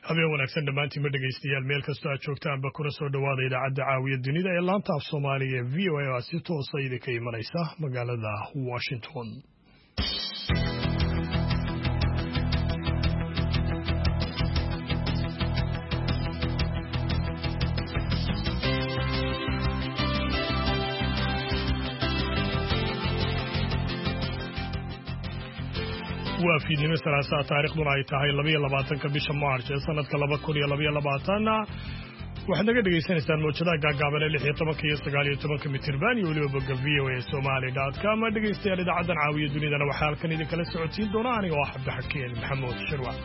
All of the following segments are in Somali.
habeen wanaagsan dhammaantiin ma dhegaystayaal meel kastoo aad joogtaanba kuna soo dhowaada idaacadda caawiya dunida ee laanta af soomaaliga ee v o a si toosa idinka imanaysa magaalada Washington. waa fiidnimo salaasaa taariikhduna ay tahay 22 bisha Maarch ee sanadka 2022 waxaad naga dhageysanaysaan mowjadaha gaagaaban ee 16 iyo 19 mitirban iyo waliba bogga voasomali.com dhegeystayaal idaacaddan caawiya dunidana waxaa halkan idinkala socodsiin doona aniga oo Cabdixakiin Maxamuud Shirwa.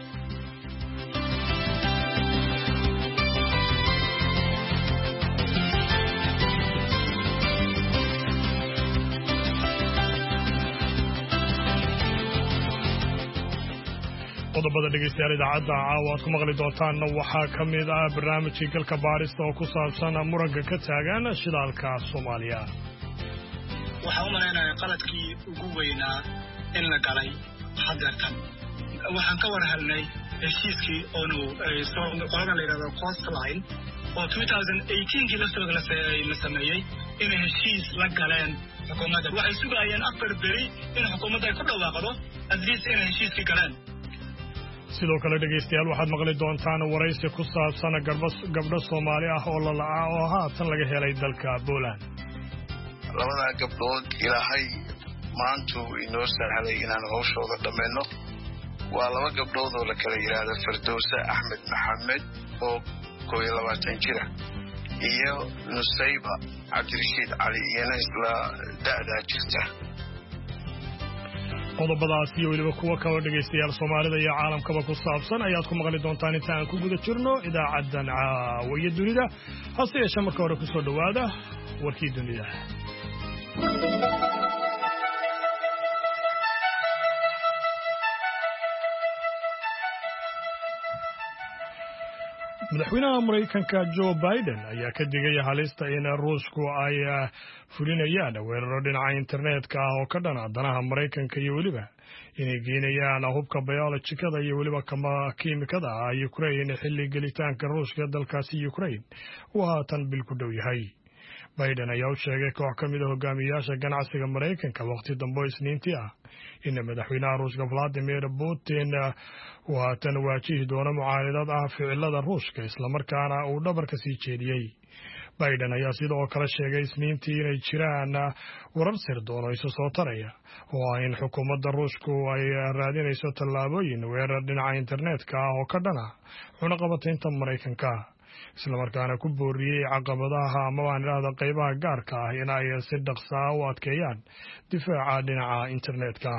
qodobada dhegeystayaal idaacadda caawa aad ku maqli doontaanna waxaa ka mid ah barnaamijkii galka baarista oo ku saabsan muranka ka taagan shidaalka Soomaaliya. waxaan u maleynayaa qaladkii ugu weynaa in la galay hadeertan waxaan ka war helnay heshiiskii oonu qolada la yidhahdo coastline oo 2018kii la sameeyey inay heshiis la galeen xukuumadda waxay sugayeen 4 beri in xukuumadda ay ku dhawaaqdo at least inay heshiiskii galeen. sidoo kale dhegeystayaal waxaad maqli doontaan waraysi ku saabsan gabdho Soomaali ah oo la la'aa oo haatan laga helay dalka Poland. labada gabdhood ilaahay maanta inoo sahlay inaan hawshooda dhameeyno waa laba gabdhood oo la kala yiraahdo Firdawsa Axmed Maxamed oo 22 jir ah iyo Nusayba Cabdirashiid Cali iyana isla da'da jirta. qodobadaas iyo waliba kuwa kale dhegeystayaal Soomaalida iyo caalamkaba ku saabsan ayaad ku maqli doontaan inta aan ku guda jirno idaacaddan caawiya dunida hase yeeshee marka hore ku soo dhowaada warkii dunida. madaxweynaha Mareykanka Joe Biden ayaa ka digay halista in Ruushku ay fulinayaan weeraro dhinaca internetka ah oo ka dhana danaha Mareykanka iyo waliba inay geynayaan hubka biologikada iyo waliba kiimikada Ukraine xilli gelitaanka Ruushka dalkaasi Ukraine oo haatan bil ku dhow yahay. Biden ayaa u sheegay koox ka mid ah hogaamiyayaasha ganacsiga Mareykanka waqti dambe Isniintii ah in madaxweynaha Ruushka Vladimir Putin uu haatan waajihi doono mucaaradad ah ficilada Ruushka isla markaana uu dhabarka sii jeediyay. Biden ayaa sidoo kale sheegay Isniintii inay jiraan warar sirdoon oo soo taraya oo in xukuumadda Ruushku ay raadinayso tallaabooyin weerar dhinaca internetka ah oo ka dhana cunaqabataynta Mareykanka isla markaana ku booriyay caqabadaha ama aan idhaahdo qaybaha gaarka ah in ay si dhaqso ah u adkeeyaan difaaca dhinaca internetka.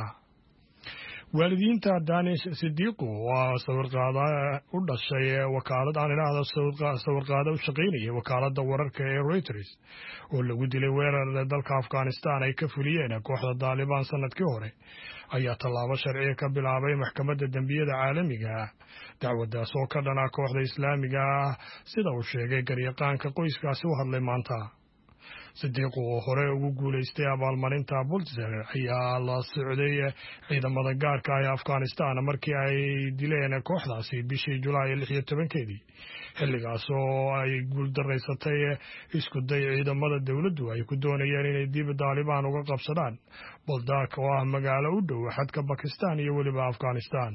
waalidiinta Danish Sidiqo waa sawirqaada u dhashay wakaalad aan idhaahdo sawirqaada u shaqeynaya wakaaladda wararka ee Reuters oo lagu dilay weerar dalka Afghanistan ay ka fuliyeen kooxda Taliban sanadkii hore ayaa tallaabo sharci ka bilaabay maxkamadda dambiyada caalamiga ah dacwadaas oo ka dhana kooxda Islaamiga ah sida uu sheegay garyaqaanka qoyskaasi u hadlay maanta. Sidiqo oo hore ugu guuleystay abaalmarinta Pulitzer ayaa la socday ciidamada gaarka ah ee Afghanistan markii ay dileen kooxdaasi bishii Julaay 16 xilligaas oo ay guuldareysatay isku day ciidamada dawladdu ay ku doonayeen inay dib Taliban uga qabsadaan Baldak oo ah magaalo u dhow xadka Pakistan iyo waliba Afghanistan.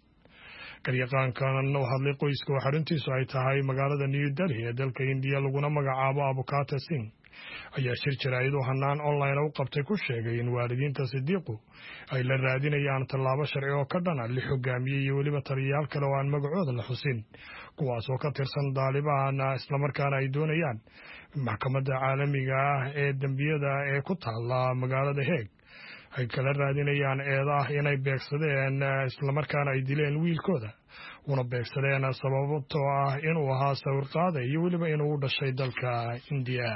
garyaqaankan oo hadlay qoyska oo xaruntiisu ay tahay magaalada New Delhi ee dalka India laguna magacaabo Abukata Singh ayaa shir jaraa'id oo hanaan online u qabtay ku sheegay in waalidiinta Sidiqo ay la raadinayaan tallaabo sharci oo ka dhana 6 hogaamiye iyo waliba taliyayaal kale oo aan magacooda la xusin kuwaas oo ka tirsan Taliban isla markaana ay doonayaan maxkamadda caalamiga ah ee dambiyada ee ku taala magaalada Hague ay kala raadinayaan eedaha inay beegsadeen isla markaana ay dileen wiilkooda una beegsadeen sababtoo ah inuu ahaa sawirqaade iyo waliba inuu u dhashay dalka India.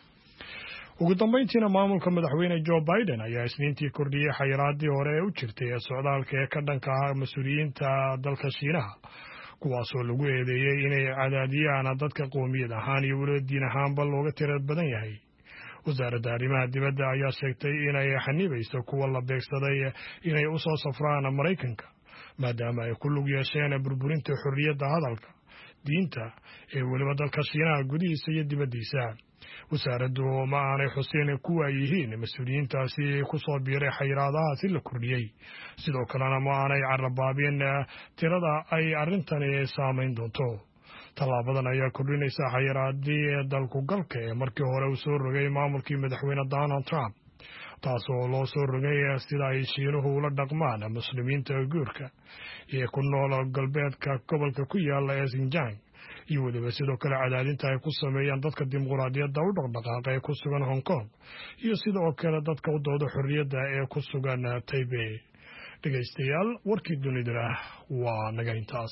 ugu dambeyntiina maamulka madaxweyne Joe Biden ayaa Isniintii kordhiyay xayiraadii hore ee u jirtay socdaalka ee ka dhanka ah mas'uuliyiinta dalka Shiinaha kuwaas oo lagu eedeeyay inay cadaadiyaan dadka qoomiyad ahaan iyo waliba diin ahaanba looga tirad badan yahay. wasaaradda arrimaha dibadda ayaa sheegtay inay xanibayso kuwa la beegsaday inay u soo safraan Mareykanka maadaama ay ku lug yeesheen burburinta xorriyadda hadalka diinta ee weliba dalka Shiinaha gudihiisa iyo dibaddiisa. wasaaraddu ma aanay xuseen kuwa yihiin mas'uuliyiintaasi ku soo biiray xayiraadahaasi la kordhiyey, sidoo kalena ma aanay carabaabin tirada ay arrintani saamayn doonto. tallaabadan ayaa kordhinaysa xayiraadii dalku galka ee markii hore uu soo rogay maamulkii madaxweyne Donald Trump, taasoo loo soo rogay sida ay Shiinuhu ula dhaqmaan muslimiinta guurka ee ku nool galbeedka gobolka ku yaala ee Xinjiang, iyo weliba sidoo kale cadaadinta ay ku sameeyaan dadka dimuqraadiyadda u dhaqdhaqaaqa ee ku sugan Hong Kong iyo sidoo kale dadka u dooda xorriyadda ee ku sugan Taipei. dhegaystayaal, warkii dunida waa naga intaas.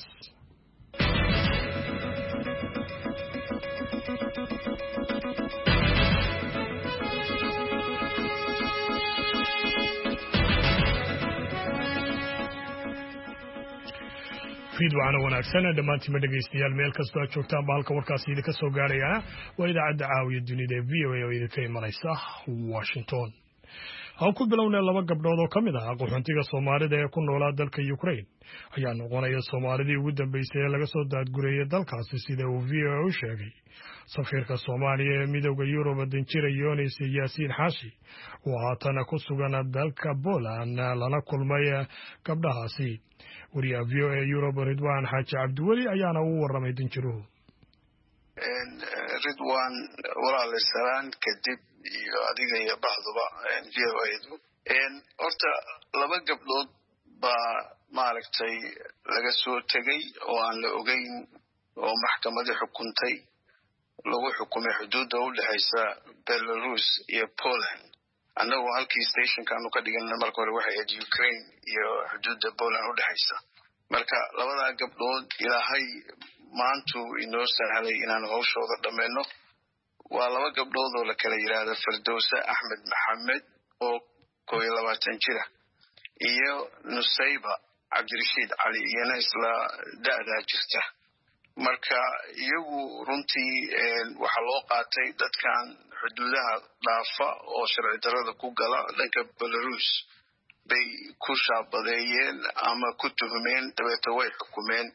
fiidwacana wanaagsan dhammaantiinba dhegaystayaal meel kastoo aad joogtaan ba halka warkaasi idinka soo gaarayana waa idaacadda caawiya dunida ee VOA oo idinka imanaysa Washington. aan ku bilownay 2 gabdhood oo ka mid ah qaxoontiga Soomaalida ee ku noolaa dalka Ukraine ayaa noqonaya Soomaalidii ugu dambeysay ee laga soo daadgureeyay dalkaasi, sida uu VOA u sheegay safiirka Soomaaliya ee midowga Yurub Danjire Yonis Yaasiin Xaashi oo haatan ku sugan dalka Poland lana kulmay gabdhahaasi. wariyaha VOA Yurub Ridwaan Xaaji Cabdiweli ayaana u warramay Danjiruhu. Ridwaan walaal salaan kadib iyo adiga iyo baxduba VOA-du horta 2 gabdhood baa maaragtay laga soo tagay oo aan la ogeyn oo maxkamadda xukuntay lagu xukumay xuduudda u dhaxaysa Belarus iyo Poland. annagu halkii stationkaanu ka dhiganay marka hore waxay ahayd Ukraine iyo xuduudda Poland u dhaxaysa. marka 2 gabdhood ilaahay maantu inoo sahlay inaan hawshooda dhammeeno. waa 2 gabdhood oo la kala yiraahdo Firdowsa Axmed Maxamed oo 21 jir ah iyo Nusayba Cabdirashiid Cali iyana isla da'da jirta. marka iyagu runtii waxa loo qaatay dadkan xuduudaha dhaafa oo sharci darrada ku gala dhanka Belarus bay ku shaabadeeyeen ama ku tuhmeen dabeetana way xukumeen.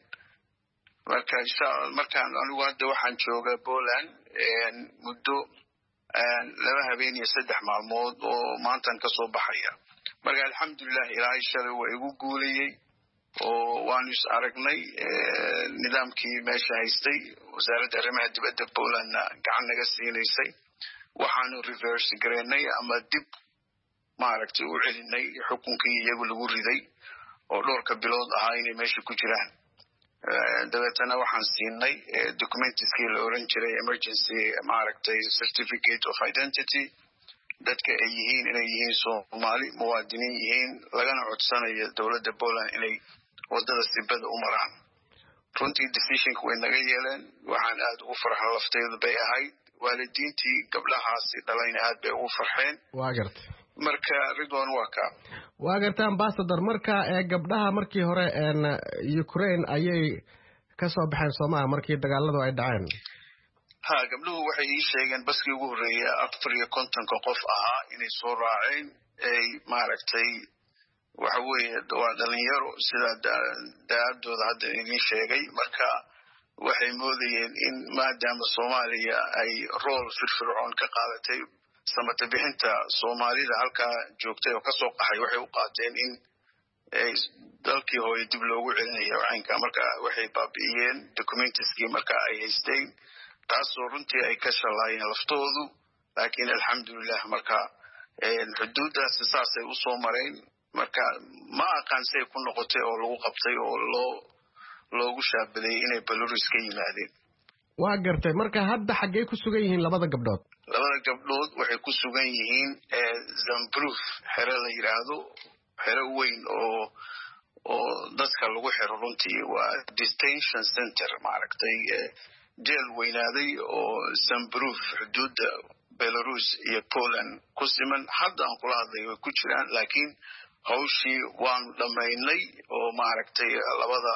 markaan anigu hadda waxaan joogaa Poland muddo 2 habeen iyo 3 maalmood oo maantan ka soo baxaya. marka alxamdulillah ilaahay shalay waa igu guulayay oo waanu is aragnay. nidaamkii meesha haystay wasaaradda arrimaha dibadda Polandna gacan naga siinaysay. waxaanu reverse gareynay ama dib maaragtay u celinay xukunkii iyagu lagu riday oo dhowrka bilood ahaa inay meesha ku jiraan. dabeetana waxaan siinay documentieskii la oran jiray emergency maaragtay certificate of identity, dadka ay yihiin inay yihiin Soomaali muwaadiniin yihiin, lagana codsanayo dowladda Poland inay wadada sibada u maraan. runtii decisionka way naga yeeleen. waxaan aad ugu farxay lafteedu bay ahayd. waalidiintii gabdhahaasi dhalayna aad bay ugu farxeen. waa gartay. marka Ridwan waa gartay ambassador. marka gabdhaha markii hore Ukraine ayay ka soo baxeen Soomaaliya markii dagaaladu ay dhaceen. gabdhuhu waxay ii sheegeen baskii ugu horreeyay 54 qof ahaa inay soo raaceen. ay maaragtay waxa weeye waa dhalinyaro sida daadooda hadda idin sheegay. marka waxay moodayeen in maadaama Soomaaliya ay role firfircoon ka qaadatay samata bixinta Soomaalida halkaa joogtay oo ka soo qaxay, waxay u qaateen in dalkii hooyo dib loogu celinayo caynka. marka waxay baabi'iyeen documentieskii marka ay haysteen, taasoo runtii ay ka shalaayeen laftoodu. laakiin alxamdulillah marka xuduuddaasi saasay u soo mareen. marka ma aqaan say ku noqotay oo lagu qabtay oo loogu shaabadeeyey inay Belarus ka yimaadeen. waa gartay. marka hadda xaggee ku sugan yihiin 2 gabdhood? 2 gabdhood waxay ku sugan yihiin Zambruf, xero la yiraahdo, xero weyn oo dadka lagu xiro. runtii waa detention center maaragtay jeel weynaaday oo Zambruf xuduudda Belarus iyo Poland ku siman. hadda aan kula hadlay way ku jiraan, laakiin hawshii waanu dhammaynay oo maaragtay labada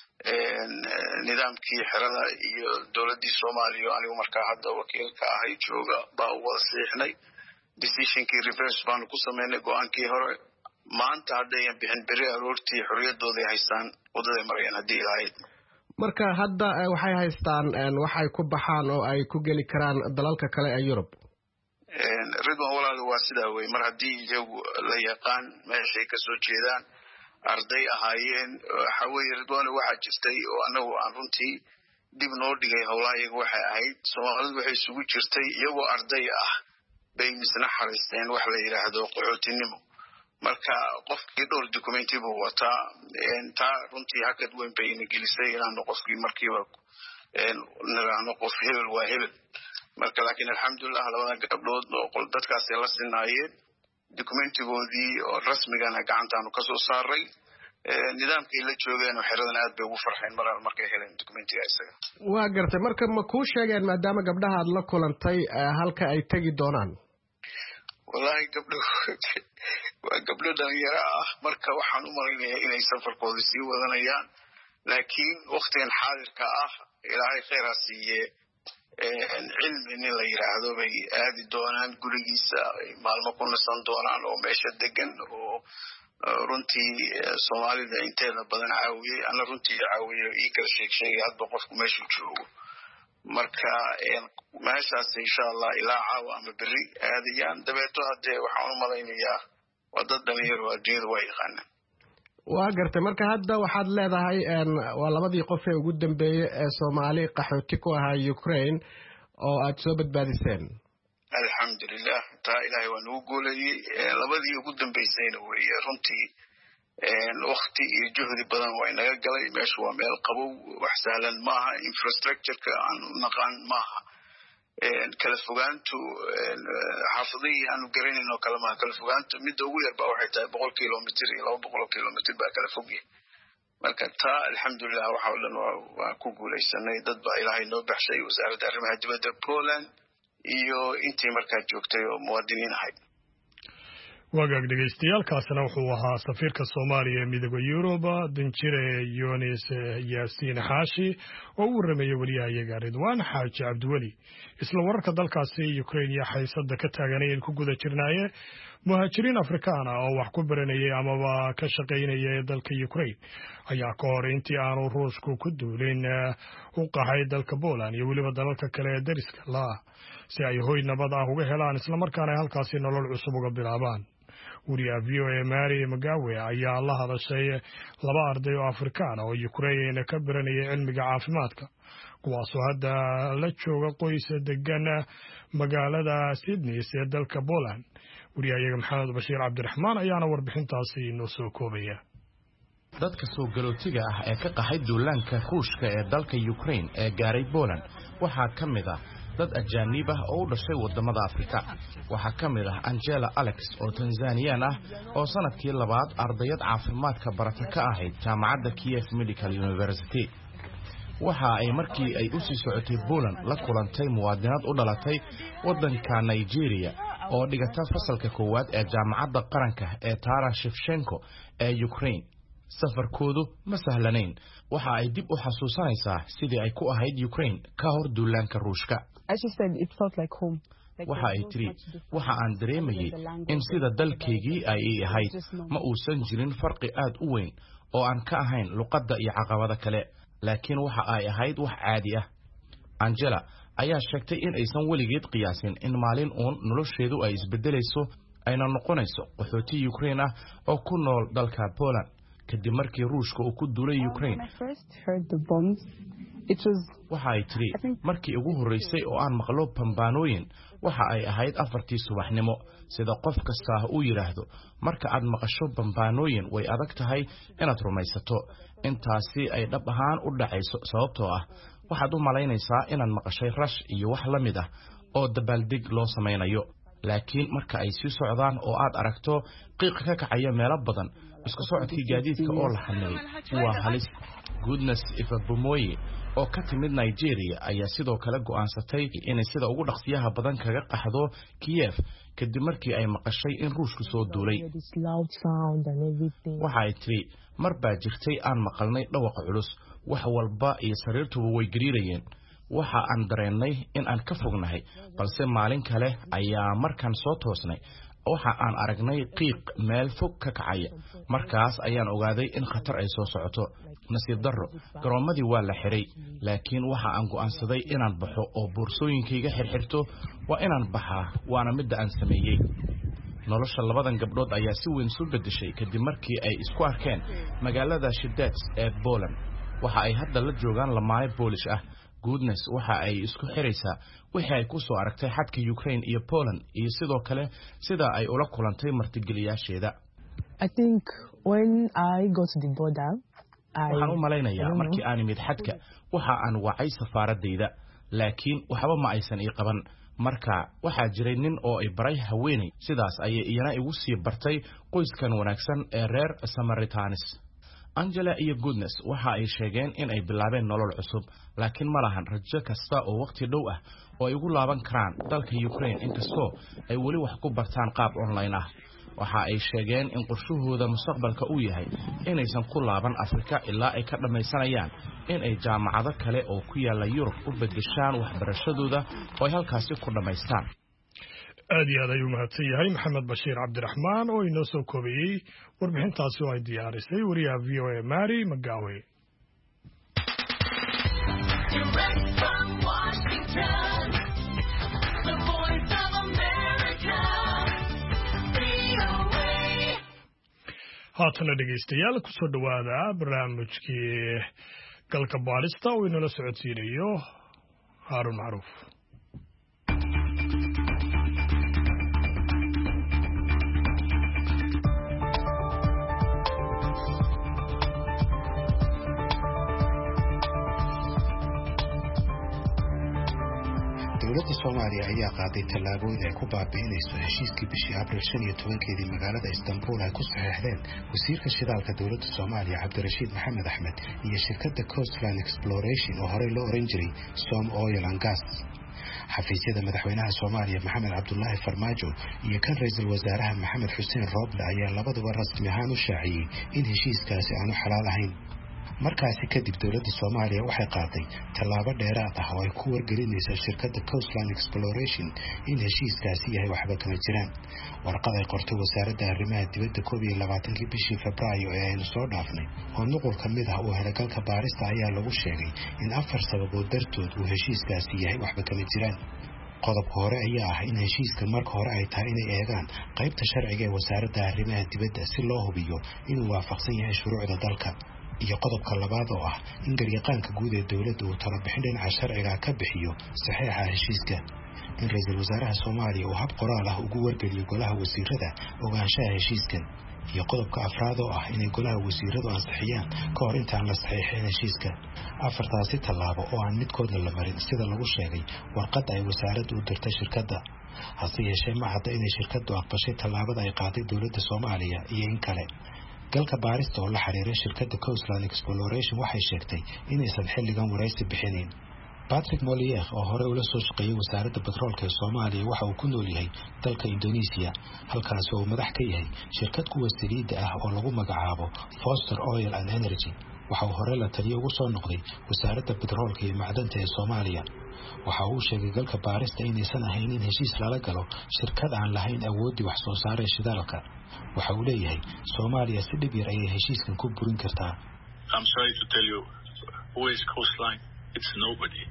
nidaamkii xerada iyo dowladdii Soomaaliya anigu markaa hadda wakiilka ahay jooga baa u wada siixnay. decisionkii reverse baanu ku sameynay go'aankii hore. maanta haddayan bixin beri aroortii xorriyadooday haystaan waddaday marayaan haddii ilaahayd. marka hadda waxay haystaan waxay ku baxaan oo ay ku geli karaan dalalka kale ee Yurub. Ridwan walaal waa sidaa wey, mar haddii iyagu la yaqaan meeshay ka soo jeedaan arday ahaayeen waxa weeye Ridwan waxaa jirtay oo anagu aan runtii dib noo dhigay howlaha iyagu waxay ahayd Soomaalidu waxay isugu jirtay iyagoo arday ah bay misna xariisteen wax la yiraahdo qaxootinimo. marka qofkii dhowr documenti buu wataa taa runtii hakad weyn bay ina gelisay inaan qofkii markiiba niraano qof hebel waa hebel. marka laakiin alxamdulillah labada gabdhood oo dadkaas la sinaayeen documentigoodii oo rasmigana gacantaanu ka soo saaray nidaamkii la joogeen xiradan aad bay ugu farxeen markay heleen documentiga isaga. waa gartay marka ma ku sheegeen maadaama gabdhaha aad la kulantay halka ay tagi doonaan? wallahi waa gabdho dhalinyaro ah marka waxaan u malaynayaa inay safarkooda sii wadanayaan laakiin waqtigan xaadirka ah ilaahay khayr ha siiye cilmi nin la yiraahdo bay aadi doonaan gurigiisa maalmo ku nasan doonaan oo meesha degan oo runtii Soomaalida inteeda badan caawiyay ana runtii caawiyay ii kala sheegay hadba qofku meesha joogo. marka meeshaas insha Allah ilaa caawa ama beri aadiyaan dabeeto hadee waxaan u malaynayaa wadada dhalinyaro adduunyada way yaqaanaan. waa gartay marka hadda waxaad leedahay waa labadii qof ee ugu dambeeyay ee Soomaali qaxooti ku ahaa Ukraine oo aad soo badbaadiseen. alxamdulillah taa ilaahay waa nagu goolayay labadii ugu dambeysayna weeye runtii waqti iyo juhdi badan way naga galay meesha waa meel qabow wax sahlan maaha infrastructure-ka aan naqaan maaha kala fogaantu xaafadihii aanu garanayno kala maaha kala fogaantu midda ugu yar baa waxay tahay 100 kilomitir iyo 200 kilomitir baa kala fogyahay. marka taa alxamdulillah waxa oo dhan waa ku guulaysanay dad baa ilaahay noo baxshay wasaaradda arrimaha dibadda Poland iyo intii markaa joogtay oo muwaadiniin ahayd. wagaag dhegeystayaaalkaasna wuxuu ahaa safiirka Soomaaliya ee midowga Yurub Danjire Yunis Yaasiin Xaashi oo u warramay wariyahayaga Ridwaan Xaaji Cabdiweli. isla wararka dalkaasi Ukraine iyo xaysadda ka taaganayeen ku guda jirnaaye muhaajiriin Afrikaan oo wax ku baranayay amaba ka shaqaynayay dalka Ukraine ayaa ka hor intii aanu Ruushku ku duulin u qaxay dalka Poland iyo weliba dalalka kale ee dariska la si ay hoy nabad ah uga helaan isla markaana halkaasi nolol cusub uga bilaabaan. wariyaha VOA Mary Magawe ayaa la hadashay laba arday oo Afrikaan oo Ukraine ka baranayay cilmiga caafimaadka kuwaasoo hadda la jooga qoys degan magaalada Sydney ee dalka Poland. wariyaha Maxamed Bashiir Cabdiraxmaan ayaana warbixintaasi noo soo koobaya. dadka soo galootiga ah ee ka qaxay duulaanka Ruushka ee dalka Ukraine ee gaaray Poland waxaa ka mid ah dad ajaanib ah oo u dhashay wadamada Afrika. waxaa ka mid ah Angela Alex oo Tanzanian ah oo sanadkii labaad ardayad caafimaadka barata ka ahayd jaamacadda Kiev Medical University. waxa ay markii ay u sii socotay Poland la kulantay muwaadinad u dhalatay wadanka Nigeria oo dhigata fasalka koowaad ee jaamacadda qaranka ee Taras Shevchenko ee Ukraine. safarkoodu ma sahlanayn waxa ay dib u xasuusanaysaa sidii ay ku ahayd Ukraine ka hor duulaanka Ruushka. waxa ay tiri waxa aan dareemayay in sida dalkaygii ay ahayd ma uusan jirin farqi aad u weyn oo aan ka ahayn luqadda iyo caqabada kale laakiin waxa ay ahayd wax caadi ah. Angela ayaa sheegtay in aysan weligeed qiyaasin in maalin uun nolosheedu ay isbedelayso ayna noqonayso qaxooti Ukraine ah oo ku nool dalka Poland kadib markii Ruushka uu ku duulay Ukraine. waxa ay tiri markii ugu horeysay oo aan maqlo bambaanooyin waxa ay ahayd 4 subaxnimo sida qof kasta uu yiraahdo marka aad maqasho bambaanooyin way adag tahay inaad rumaysato intaasi ay dhab ahaan u dhacayso sababtoo ah waxaad u malaynaysaa inaad maqashay rash iyo wax la mid ah oo dabaaldeg loo samaynayo laakiin marka ay sii socdaan oo aad aragto qiiq ka kacaya meelo badan isku socodkii gaadiidka oo la xanibay waa halis. Goodness Ifabumoye oo ka timid Nigeria ayaa sidoo kale go'aansatay inay sida ugu dhaqsiyaha badan kaga qaxdo Kiev kadib markii ay maqashay in Ruushku soo duulay. waxa ay tiri mar baa jirtay aan maqalnay dhawaqa culus wax walba iyo sariirtuba way gariirayeen waxa aan dareennay in aan ka fognahay balse maalin kale ayaa markaan soo toosnay waxa aan aragnay qiiq meel fog ka kacaya markaas ayaan ogaaday in khatar ay soo socoto nasiib darro garoomadii waa la xiray laakiin waxa aan go'aansaday inaan baxo oo boorsooyinkayga xirxirto waa inaan baxaa waana midda aan sameeyey nolosha labadan gabdhood ayaa si weyn isu bedeshay kadib markii ay isku arkeen magaalada Shidets ee Poland waxa ay hadda la joogaan lamaane Polish ah Goodness waxa ay isku xiraysaa wixii ay ku soo aragtay xadka Ukraine iyo Poland iyo sidoo kale sida ay ula kulantay martigeliyaasheeda I think when I got to the border waxaan u malaynayaa markii aan imid xadka waxa aan wacay safaaradayda laakiin waxba ma aysan ii qaban marka waxa jiray nin oo ay baray haweeney sidaas ayay iyana igu sii bartay qoyskan wanaagsan ee reer Samaritanis Angela iyo Goodness waxa ay sheegeen in ay bilaabeen nolol cusub laakiin ma lahan rajo kasta oo waqti dhow ah oo ay ugu laaban karaan dalka Ukraine inkastoo ay wali wax ku bartaan qaab online ah waxa ay sheegeen in qorshahooda mustaqbalka uu yahay inaysan ku laaban Afrika ilaa ay ka dhamaysanayaan in ay jaamacado kale oo ku yaala Yurub u bedeshaan waxbarashadooda oo ay halkaasi ku dhamaystaan aad iyo aad ayuu mahadsan yahay maxamed bashiir cabdiraxmaan oo inoo soo koobayey warbixintaasi oo ay diyaarisay wariyaha VOA Mary Magawe haatana dhegeystayaal ku soo dhawaada barnaamijkii galka baarista oo inala socodsiinayo Haarun Macruuf dowladda Soomaaliya ayaa qaaday tallaabooyin ay ku baabi'inayso heshiiskii bishii Abriil 15 magaalada Istanbul ay ku saxeexdeen wasiirka shidaalka dowladda Soomaaliya Cabdirashiid Maxamed Axmed iyo shirkadda Coastline Exploration oo horey loo oran jiray Som Oil and Gas xafiisyada madaxweynaha Soomaaliya Maxamed Cabdullaahi Farmaajo iyo kan ra'iisul wasaaraha Maxamed Xuseen Roble ayaa labaduba rasmi ahaan u shaaciyay in heshiiskaasi aanu xalaal ahayn markaasi kadib dowladda Soomaaliya waxay qaaday tallaabo dheeraad ah oo ay ku wargelinayso shirkadda Coastline Exploration in heshiiskaasi yahay waxba kama jiraan warqad ay qortay wasaaradda arrimaha dibadda 12 bishii Febraayo ee aynu soo dhaafnay oo nuqul ka mid ah oo helagalka baarista ayaa lagu sheegay in 4 sababood dartood uu heshiiskaasi yahay waxba kama jiraan qodobka hore ayaa ah in heshiiska marka hore ay tahay inay eegaan qaybta sharciga ee wasaaradda arrimaha dibadda si loo hubiyo inuu waafaqsan yahay shuruucda dalka iyo qodobka labaad oo ah in garyaqaanka guud ee dawladda uu talo bixin dhinaca sharciga ka bixiyo saxiixa heshiiska in ra'iisul wasaaraha Soomaaliya uu hab qoraal ah ugu wargeliyo golaha wasiirada ogaanshaha heshiiskan iyo qodobka afraad oo ah in golaha wasiiradu ansixiyaan ka hor intaan la saxiixin heshiiska afartaasi tallaabo oo aan midkoodna la marin sida lagu sheegay warqadda ay wasaaraddu u dirtay shirkadda hase yeeshee ma cadda inay shirkaddu aqbashay tallaabada ay qaaday dowladda Soomaaliya iyo in kale galka baarista oo la xiriiray shirkadda Coastline Exploration waxay sheegtay inaysan xilligan waraysi bixinin Patrick Molière oo hore ula soo shaqeeyay wasaaradda petroolka ee Soomaaliya waxa uu ku nool yahay dalka Indonesia halkaas oo madax ka yahay shirkad kuwa saliidda ah oo lagu magacaabo Foster Oil and Energy waxa uu hore la taliyo ugu soo noqday wasaaradda petroolka iyo macdanta ee Soomaaliya waxa uu sheegay galka baarista inaysan ahayn in heshiis lala galo shirkad aan lahayn awoodii wax soo saar ee shidaalka waxa uu leeyahay Soomaaliya si dhib yar ayay heshiiskan ku burin kartaa I'm sorry to tell you who is Coastline it's nobody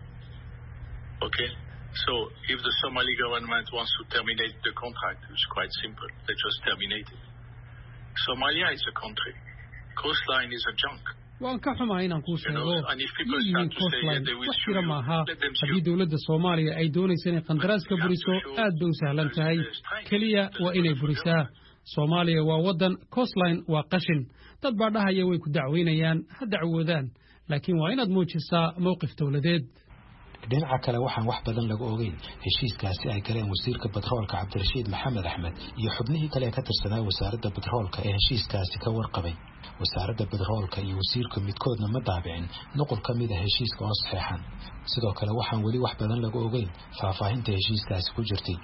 okay so if the Somali government wants to terminate the contract it's quite simple they just terminate it Somalia is a country Coastline is a junk waan ka xumaa inaan kuu sheego Coastline wax jira maaha haddii dowladda Soomaaliya ay doonayso inay qandaraas ka buriso aad bay u sahlan tahay kaliya waa inay burisaa Soomaaliya waa wadan Coastline waa qashin dad baa dhahaya way ku dacweynayaan ha dacwoodaan laakiin waa inaad muujisaa mowqif dowladeed dhinaca kale waxaan wax badan laga ogeyn heshiiskaasi ay galeen wasiirka petroolka Cabdirashiid Maxamed Axmed iyo xubnihii kale ka tirsanaa wasaaradda petroolka ee heshiiskaasi ka warqabay wasaaradda petroolka iyo wasiirka midkoodna ma daabicin nuqul ka mid ah heshiiska oo saxeexan sidoo kale waxaan weli wax badan laga ogeyn faahfaahinta heshiiskaasi ku jirtay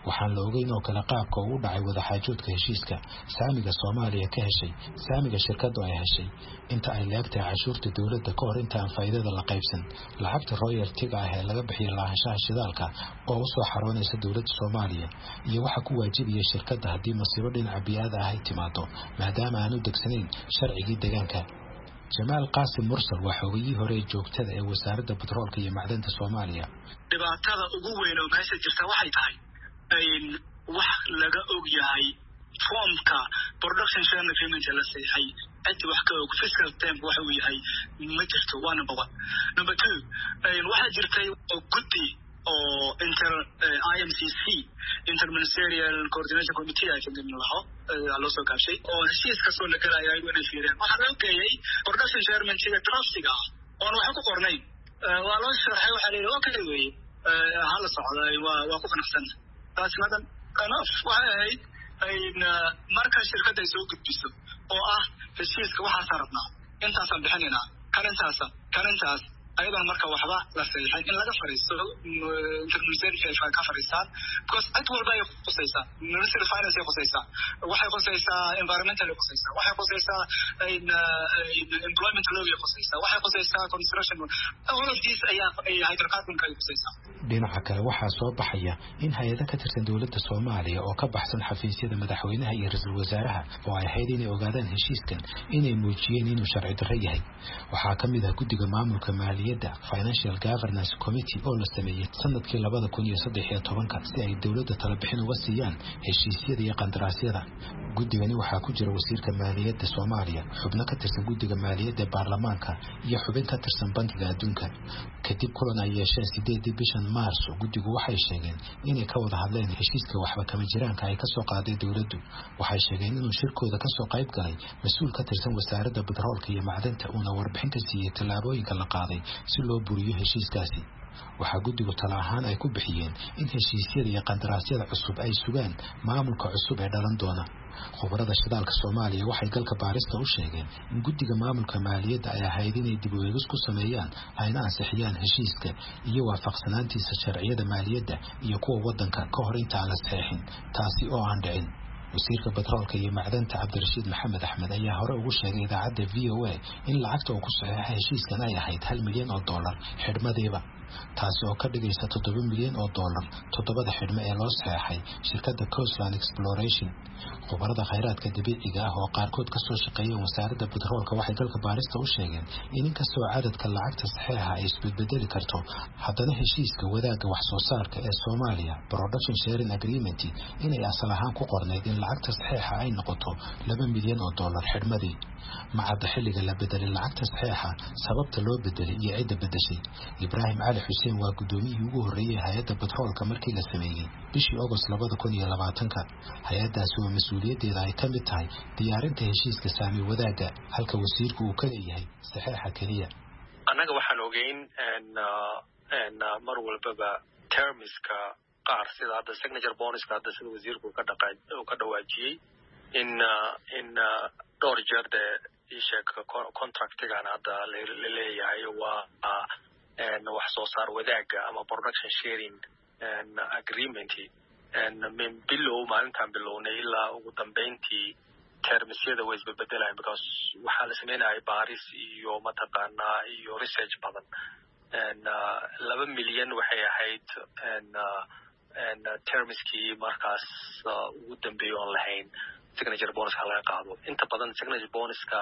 waxaan la ogeyn oo kale qaabka uu dhacay wadaxaajoodka heshiiska saamiga Soomaaliya ka heshay saamiga shirkadu ay heshay inta ay leegtahay cashuurta dawladda ka hor inta aan faa'iidada la qaybsan lacagta royalty-ga ah ee laga bixiyo lahaanshaha shidaalka oo u soo xaroonaysa dawladda Soomaaliya iyo waxa ku waajibaya shirkadda haddii masiibo dhinaca biyaada ah ay timaado maadaama aanu degsanayn sharcigii deegaanka Jamaal Qaasim Mursal waxa uu hore joogtada ee wasaaradda Batroolka iyo Macdanta Soomaaliya dhibaatada ugu weyn oo meesha jirta waxay tahay in wax laga og yahay formka production share agreement la saxay cid wax ka og fiscal term waxa uu yahay ma jirto waa number 1 number 2 waxa jirtay guddi oo IMCC Interministerial Coordination Committee ay kamid lahaa loo soo gaabshay oo heshiiska soo la galay ay wada fiireen waxa loo geeyay production share agreement-ga trustiga oo waxa ku qornay waa loo sharxay waxa leeyahay okay way hal socday waa ku qanacsan taas madan waxa ay marka shirkadda ay soo gudbiso oo heshiiska waxa sarabnaa intaas aan bixinayna kalintaas ayadoo marka waxba la saxay in laga fariisto interministerial ka fariistaan because cid walba ay qosaysaa ministry of finance ay qosaysaa waxay qosaysaa environmental ay qosaysaa waxay qosaysaa employment law ay qosaysaa waxay qosaysaa construction all of these ay hydrocarbon ka qosaysaa dhinaca kale waxaa soo baxaya in hay'ado ka tirsan dawladda Soomaaliya oo ka baxsan xafiisyada madaxweynaha iyo ra'iisul wasaaraha oo ay hay'ad inay ogaadaan heshiiskan inay muujiyeen inuu sharci darro yahay waxaa kamid ah guddiga maamulka maaliyadda Financial Governance Committee oo la sameeyay sanadkii 2013 si ay dawladda talo bixin uga siiyaan heshiisyada iyo qandaraasyada guddigani waxaa ku jira wasiirka maaliyadda Soomaaliya xubno ka tirsan guddiga maaliyadda baarlamaanka iyo xubin ka tirsan bankiga adduunka kadib kulan ay yeesheen 8 bishan Maarso guddigu waxay sheegeen inay ka wada hadleen heshiiska waxba kama jiraanka ay ka soo qaaday dawladdu waxay sheegeen inuu shirkooda ka soo qayb galay mas'uul ka tirsan wasaaradda Batroolka iyo Macdanta una warbixin ka siiyay tallaabooyinka la qaaday si loo buriyo heshiiskaasi waxa guddigu talo ahaan ay ku bixiyeen in heshiisyada iyo qandaraasyada cusub ay sugaan maamulka cusub ee dhalan doona khubarada shidaalka Soomaaliya waxay galka baarista u sheegeen in guddiga maamulka maaliyadda ay ahayd inay dib u eegis ku sameeyaan ayna ansixiyaan heshiiska iyo waafaqsanaantiisa sharciyada maaliyadda iyo kuwa waddanka ka hor inta aan la saxeexin taasi oo aan dhicin wasiirka Batroolka iyo Macdanta Cabdirashiid Maxamed Axmed ayaa hore ugu sheegay idaacadda VOA in lacagta uu ku saxeexay heshiiskan ay ahayd $1 milyan xidhmadeeba taasi oo ka dhigaysa $7 milyan toddobada xidhmo ee loo saxeexay shirkadda Coastline Exploration khubarada khayraadka dabiiciga ah oo qaarkood ka soo shaqeeyay wasaaradda Batroolka waxay dalka baarista u sheegeen in inkastoo cadadka lacagta saxeexa ay isbedbedeli karto haddana heshiiska wadaagga wax soo saarka ee Soomaaliya Production Sharing Agreement inay asal ahaan ku qorneyd in lacagta saxeexa ay noqoto $2 milyan xidhmadii macadda xilliga la bedelay lacagta saxeexa sababta loo bedelay iyo cidda bedeshay Ibrahim Ali Xuseen waa gudoomiyihii ugu horeeyay hay'adda Batroolka markii la sameeyay bishii August 2020 hay'addaasi oo mas'uuliyadeeda ay ka mid tahay diyaarinta heshiiska saami wadaagga halka wasiirku uu ka leeyahay saxeexa kaliya annaga waxaan ogeyn mar walbaba termiska qaar sida hadda signature bonus hadda sida wasiirku ka dhawaajiyay in dhowr jeer contractigan hadda la leeyahay waa wax soo saar wadaaga ama production sharing agreement min bilow maalintaan bilownay ilaa ugu dambeyntii termisyada way isbedelayan because waxaa la sameynaya baaris iyo mataqaanaa iyo research badan $2 milyan waxay ahayd termiskii markaas ugu dambeeyo oon lahayn signature bonuska laga qaado inta badan signature bonuska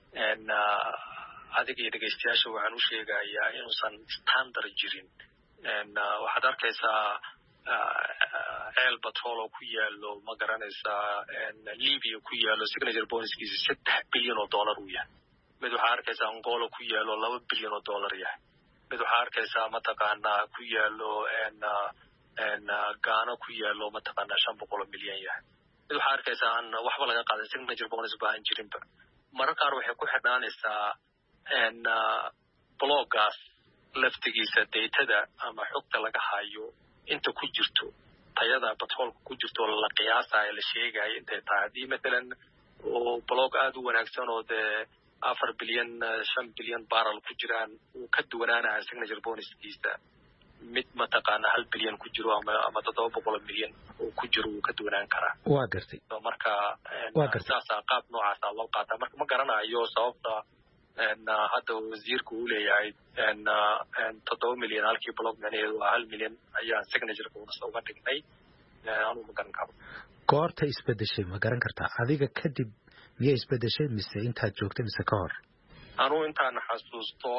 adiga iyo dhegeystayaasha waxaan u sheegayaa inuusan standard jirin waxaad arkaysaa ceel batrool oo ku yaalo ma garanaysaa Libya ku yaalo signature bonuskiisa $3 bilyan uu yahay mid waxaa arkaysaa Angola ku yaalo $2 bilyan yahay mid waxaa arkaysaa mataqaanaa ku yaalo Ghana ku yaalo mataqaanaa $500 milyan yahay mid waxaa arkaysaa aan waxba laga qaadan signature bonus baan jirinba marar qaar waxay ku xidhnaanaysaa bloggaas laftigiisa datada ama xogta laga hayo inta ku jirto tayada batroolka ku jirto la qiyaasayo la sheegayo intay tahay haddii matalan oo blog aad u wanaagsan oo dee 4 bilyan 5 bilyan barrel ku jiraan uu ka duwanaanayo signature bonuskiisa mid mataqaana 1 bilyan ku jiro ama 700 milyan oo ku jiro uu ka duwanaan karaa. waa gartay marka saasa qaab noocaas ah loo qaataa. marka ma garanayo sababta hadda wasiirku uu leeyahay 7 milyan halkii block macnaheedu waa 1 milyan ayaa signature bonus uga dhignay. anu ma garan karo goorta isbedeshay ma garan kartaa adiga kadib miyay isbedeshay mise intaad joogtay mise ka hor? anu intaan xasuusto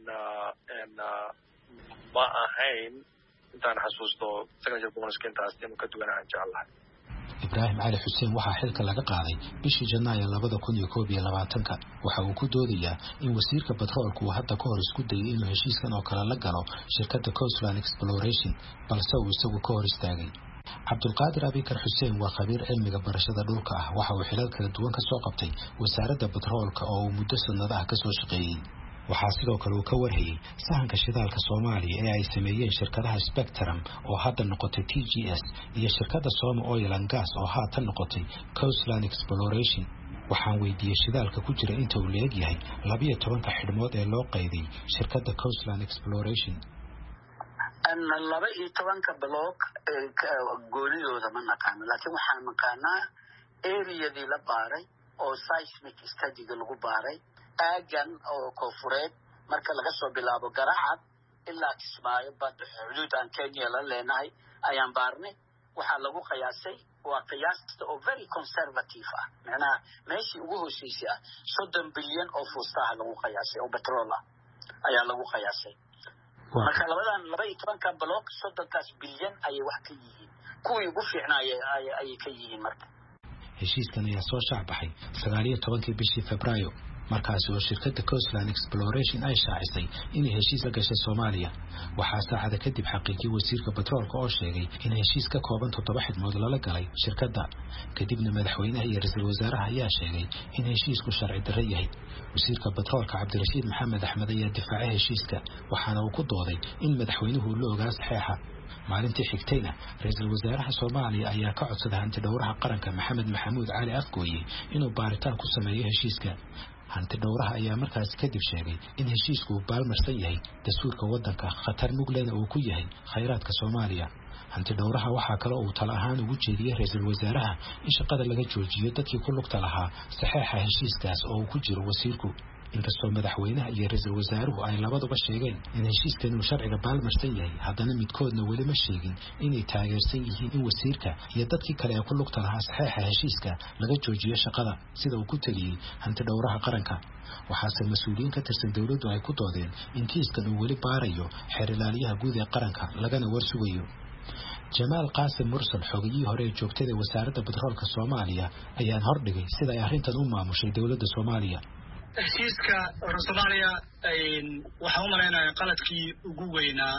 ma ahayn intaan xasuusto signature bonus intaas inuu ka duwanaan jeclahay. Ibraahim Cali Xuseen waxaa xilka laga qaaday bishii Janaayo 2021 waxa uu ku doodayaa in wasiirka batroolku uu hadda ka hor isku dayay inuu heshiiskan oo kale la galo shirkadda Coastline Exploration balse uu isagu ka hor istaagay. Cabdulqaadir Abikar Xuseen waa khabiir cilmiga barashada dhulka ah waxa uu xilal kala duwan ka soo qabtay wasaaradda batroolka oo uu muddo sanadaha ka soo shaqeeyay. waxaa sidoo kale uu ka warhayay sahanka shidaalka Soomaaliya ee ay sameeyeen shirkadaha Spectrum oo hadda noqotay TGS iyo shirkadda Soma Oil and Gas oo hadda noqotay Coastline Exploration. waxaan weydiiyay shidaalka ku jira inta uu leeyahay 12 xidhmood ee loo qayday shirkadda Coastline Exploration. أن 12 بلوك goonidooda ma naqaan laakiin waxaan naqaanaa area-dii la baaray oo seismic study-ga lagu baaray aagan oo koonfureed marka laga soo bilaabo Garacad ilaa Kismaayo bad xuduud aan Kenya la leenahay ayaan baarnay. waxaa lagu qiyaasay waa qiyaasta oo very conservative ah macnaha meeshii ugu hooseysay 30 bilyan oo fuustaha lagu qiyaasay oo petrol ah ayaa lagu qiyaasay. marka labadan 12 block 30 bilyan ay wax ka yihiin kuwii ugu fiicnaa ay ka yihiin. marka heshiiskan ayaa soo shaabaxay 19 bishii Febraayo markaas oo shirkadda Coastline Exploration ay shaacisay inay heshiis la gashay Soomaaliya. waxaa saacada kadib xaqiiqii wasiirka batroolka oo sheegay in heshiis ka kooban 7 xidhmood lala galay shirkadda. kadibna madaxweynaha iyo ra'iisul wasaaraha ayaa sheegay in heshiisku sharci darro yahay. wasiirka batroolka Cabdirashiid Maxamed Axmed ayaa difaacay heshiiska waxaana uu ku dooday in madaxweynuhu la ogaa saxeexa. maalintii xigtayna ra'iisul wasaaraha Soomaaliya ayaa ka codsaday hanti dhowraha qaranka Maxamed Maxamuud Cali Afgooye inuu baaritaan ku sameeyo heshiiska. hanti dhowraha ayaa markaas kadib sheegay in heshiisku uu baalmarsan yahay dastuurka waddanka khatar muglena uu ku yahay khayraadka Soomaaliya. hanti dhowraha waxaa kale oo uu talo ahaan ugu jeediyay ra'iisul wasaaraha in shaqada laga joojiyo dadkii ku lugta lahaa saxeexa heshiiskaas oo uu ku jiro wasiirku. inkastoo madaxweynaha iyo ra'iisul wasaaruhu ay labaduba sheegeen in heshiiskan uu sharciga baalmarsan yahay haddana midkoodna weli ma sheegin inay taageersan yihiin in wasiirka iyo dadkii kale ee ku lugta lahaa saxeexa heshiiska laga joojiyo shaqada sida uu ku taliyay hanti dhowraha qaranka. waxaase mas'uuliyiin ka tirsan dawladdu ay ku doodeen in kiiskan uu weli baarayo xeer ilaaliyaha guud ee qaranka lagana warsugayo. Jamaal Qaasim Mursal xogiyihii hore ee joogtada wasaaradda batroolka Soomaaliya ayaan hordhigay sida ay arrintan u maamushay dawladda Soomaaliya. heshiiska Soomaaliya waxaan u maleynayaa qaladkii ugu weynaa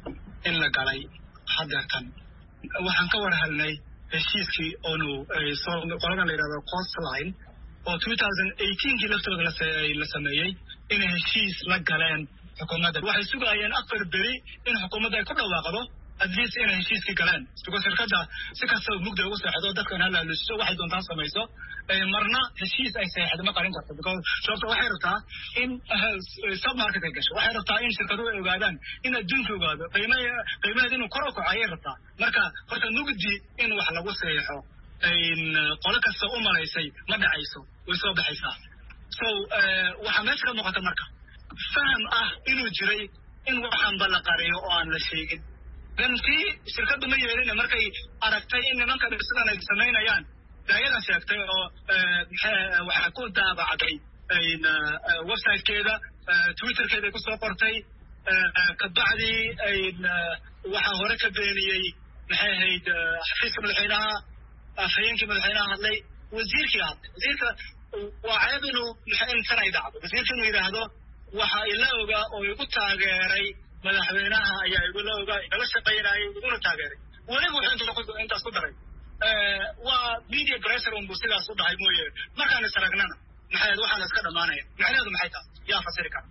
in la galay hadeertan. waxaan ka warhelnay heshiiskii oonu qolada la yidhahdo Coastline oo 2018 laftooda la sameeyey inay heshiis la galeen xukuumadda. waxay sugayeen 4 beri in xukuumadda ay ku dhawaaqdo at least inay heshiiskii galeen. isagoo shirkadda si kasta mugda ugu seexdo dadkan hala liso waxay doontaan samayso marna heshiis ay seexdo ma qarin karto because sababta waxay rabtaa in submarket ay gasho. waxay rabtaa in shirkaduhu ay ogaadaan in adduunka ogaado qiimaheeda inuu kor u kaco ayay rabtaa. marka horta mugdi in wax lagu seexo qolo kasta u malaysay ma dhacayso way soo baxaysaa. so waxaa meesha ka muuqata marka faham ah inuu jiray in waxaan balla qariyo oo aan la sheegin. dantii shirkaddu ma yeelin markay aragtay in nimankan sidan ay samaynayaan daayada sheegtay oo waxa ku daabacday website-keeda Twitter-keeda ku soo qortay ka bacdi waxa hore ka beeniyay maxay ahayd xafiiska madaxweynaha afhayeenkii madaxweynaha hadlay wasiirka waa ceeb inuu maxay ay dhacdo wasiirka inuu yidhaahdo waxa ila ogaa oo igu taageeray madaxweynaha ayaa igula ogaa igala shaqaynayay iguna taageeray weliba wuxuu intaas ku daray waa media pressure unbu sidaas u dhahay mooye markaan is aragnana maxay waxaan iska dhamaanaya macnaheedu maxay tahay yaa fasiri kara.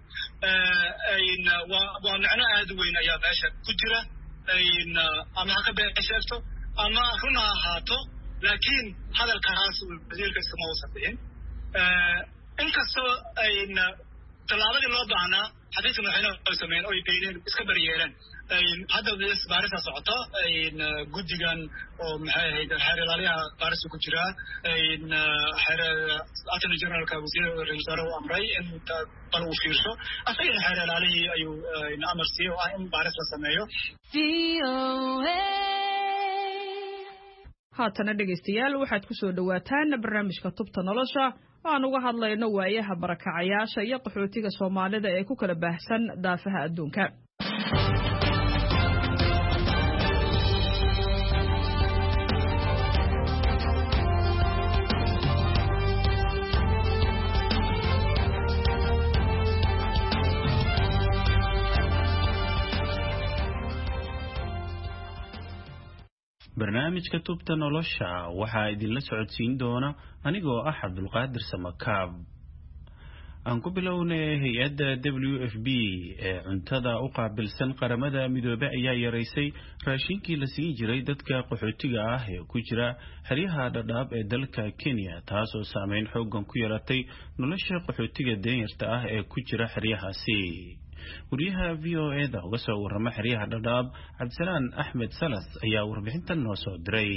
waa macno aad u weyn ayaa meesha ku jira ama ha ka been sheegto ama run ha ahaato laakiin hadalkaas wasiirka iskama uusan dhihin. inkastoo tallaabadii loo baahnaa xafiiska madaxweynaha oo sameeyeen oo ay beyneen iska baryeereen hadda baarisa socoto guddigan oo maxay ahayd xeer ilaaliyaha baarisa ku jira attorney generalka wasiirka ra'iisul wasaaraha uu amray in bal uu fiirso asagana xeer ilaalihii ayuu amar siiyey oo ah in baaris la sameeyo. haatana dhegaystayaal waxaad ku soo dhowaataan barnaamijka tubta nolosha oo aan uga hadlayno waayaha barakacayaasha iyo qaxootiga Soomaalida ee ku kala baahsan daafaha adduunka. barnaamijka tubta nolosha waxaa idinla socodsiin doona anigoo ah Cabdulqaadir Samakaab. aan ku bilownay hay'adda WFP ee cuntada u qaabilsan qaramada midoobay ayaa yareysay raashinkii la siin jiray dadka qaxootiga ah ee ku jira xeryaha Dadaab ee dalka Kenya, taas oo saameyn xooggan ku yeelatay nolosha qaxootiga danyarta ah ee ku jira xeryahaasi. wariyaha VOA-da uga soo warrama xeryaha Dadaab Cabdisalaan Axmed Salas ayaa warbixintan noo soo diray.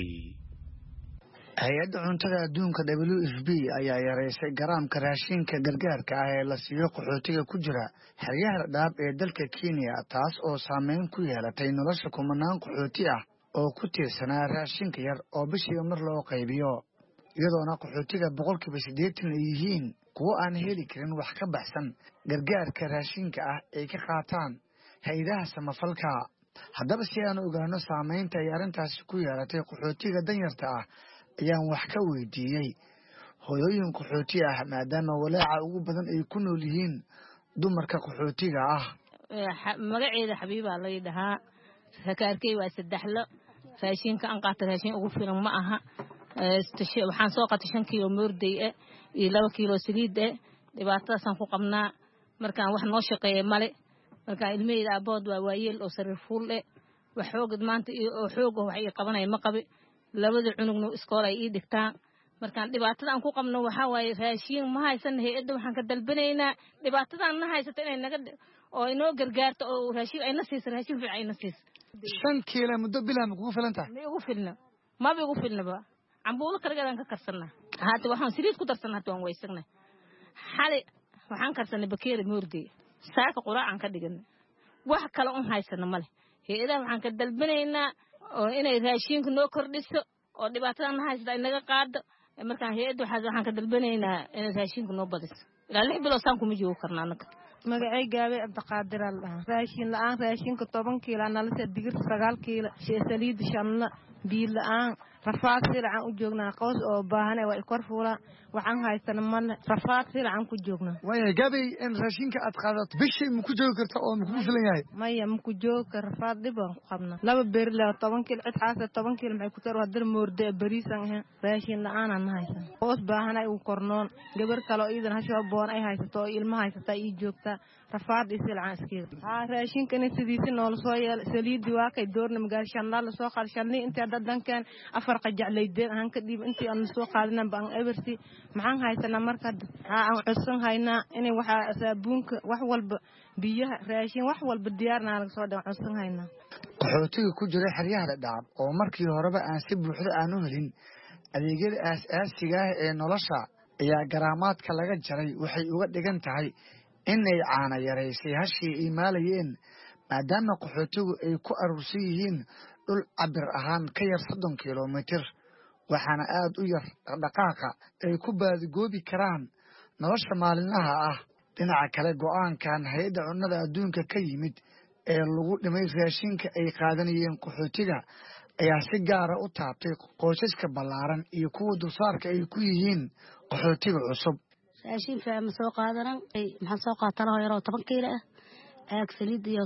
hay-adda cuntada adduunka WFP ayaa yareysay garaamka raashinka gargaarka ah ee la siiyo qaxootiga ku jira xeryaha Dadaab ee dalka Kenya, taas oo saameyn ku yeelatay nolosha kumanaan qaxooti ah oo ku tiirsanaa raashinka yar oo bishii mar loo qaybiyo, iyadoona qaxootiga 80% ay yihiin kuwo aan heli karin wax ka baxsan gargaarka raashinka ah ay ka qaataan hay'adaha samafalka. haddaba si aan ogaano saameynta ay arrintaasi ku yeelatay qaxootiga danyarta ah ayaan wax ka weydiiyey hooyooyin qaxooti ah, maadaama walaaca ugu badan ay ku nool yihiin dumarka qaxootiga ah. magaceeda Xabiiba la yidhahaa, rakaarkay waa 3 raashinka aan qaato raashin ugu filan ma aha. waxaan soo qaatay 5 kiilo moorday iyo 2 kiilo saliid dhibaatadaasaan ku qabnaa markaan wax noo shaqeeyo male. markaan ilmeyda abood waa waayeel oo sariir fuul wax xoog maanta oo xoog wax ay qabanay ma qabi, labada cunugna iskool ay ii dhigtaan. markaan dhibaatada aan ku qabno waxa waaye raashin ma haysan. hay'adda waxaan ka dalbanaynaa dhibaatadan na haysato inay naga oo inoo gargaarto oo raashin ay na siiso, raashin fiican ay na siiso. 5 kiilo muddo bilaa ma kugu filan tahay? ma igu filna, ma igu filnaba. cambuulo kaligaan ka karsanaa, haata waxaan saliid ku darsanaa, waan weysanaa. xali waxaan karsanay bakeeri moorday, saaka quraacan ka dhiganay, wax kale un haysana male. hay'adaha waxaan ka dalbanaynaa oo inay raashinka noo kordhiso oo dhibaatadan na haysta inaga qaado. markaan hay'adda waxaan ka dalbanaynaa inay raashinka noo badiso. ilaa 6 bilood saan kuma joogo karnaa anaga. magacay Gaabe Abdiqaadir Allah. raashin la'aan raashinka 10 kiilo nalasa digir 9 kiilo saliid 5 biil la'aan rafaad fiican u joognaa. qoys oo baahan waa kor fuula waxaan haysana man rafaad fiican ku joognaa. way Gaabe in raashinka aad qaadato bishii ma ku joogi karta oo ma ku filan yahay? maya ma ku joogi rafaad dib aan ku qabnaa. 2 beer la 10 kiilo cid xaasa 10 kiilo maxay ku tar hadar moorde bariisan ah raashin la'aan aan haysan. qoys baahan ay u kornoon gabar kale oo iidan hasho boon ay haysato ilmo haysata ii joogta rafaad fiican iskiga. raashinka in sidiisi nool soo yeel saliid waa kay doorna magaashan la soo qarshalnay inta dadankan afar qajacleydeen aan ka dhiib intii aan soo qaadana baan everty maxaan haysanaa markaa aan cusub haynaa inay waxa saabuunka wax walba biyaha raashin wax walba diyaarna laga soo dhaw cusub haynaa. qaxootiga ku jira xeryaha Dadaab oo markii horeba aan si buuxda aan u helin adeegyada aasaasiga ah ee nolosha ayaa garaamaadka laga jaray. waxay uga dhigan tahay inay caana yareysay hashii ay maalayeen, maadaama qaxootigu ay ku aruursan yihiin dhul cabir ahaan ka yar 30 kiiloomitir, waxaana aad u yar dhaqdhaqaaqa ay ku baadigoobi karaan nolosha maalinlaha ah. dhinaca kale go'aankan hay'adda cunnada adduunka ka yimid ee lagu dhimay raashinka ay qaadanayeen qaxootiga ayaa si gaara u taabtay qoysaska ballaaran iyo kuwa dulsaarka ay ku yihiin qaxootiga cusub. raashin fiican ma soo qaadanan, maxaan soo qaatay laba yar oo 10 kiilo ah, aag saliid iyo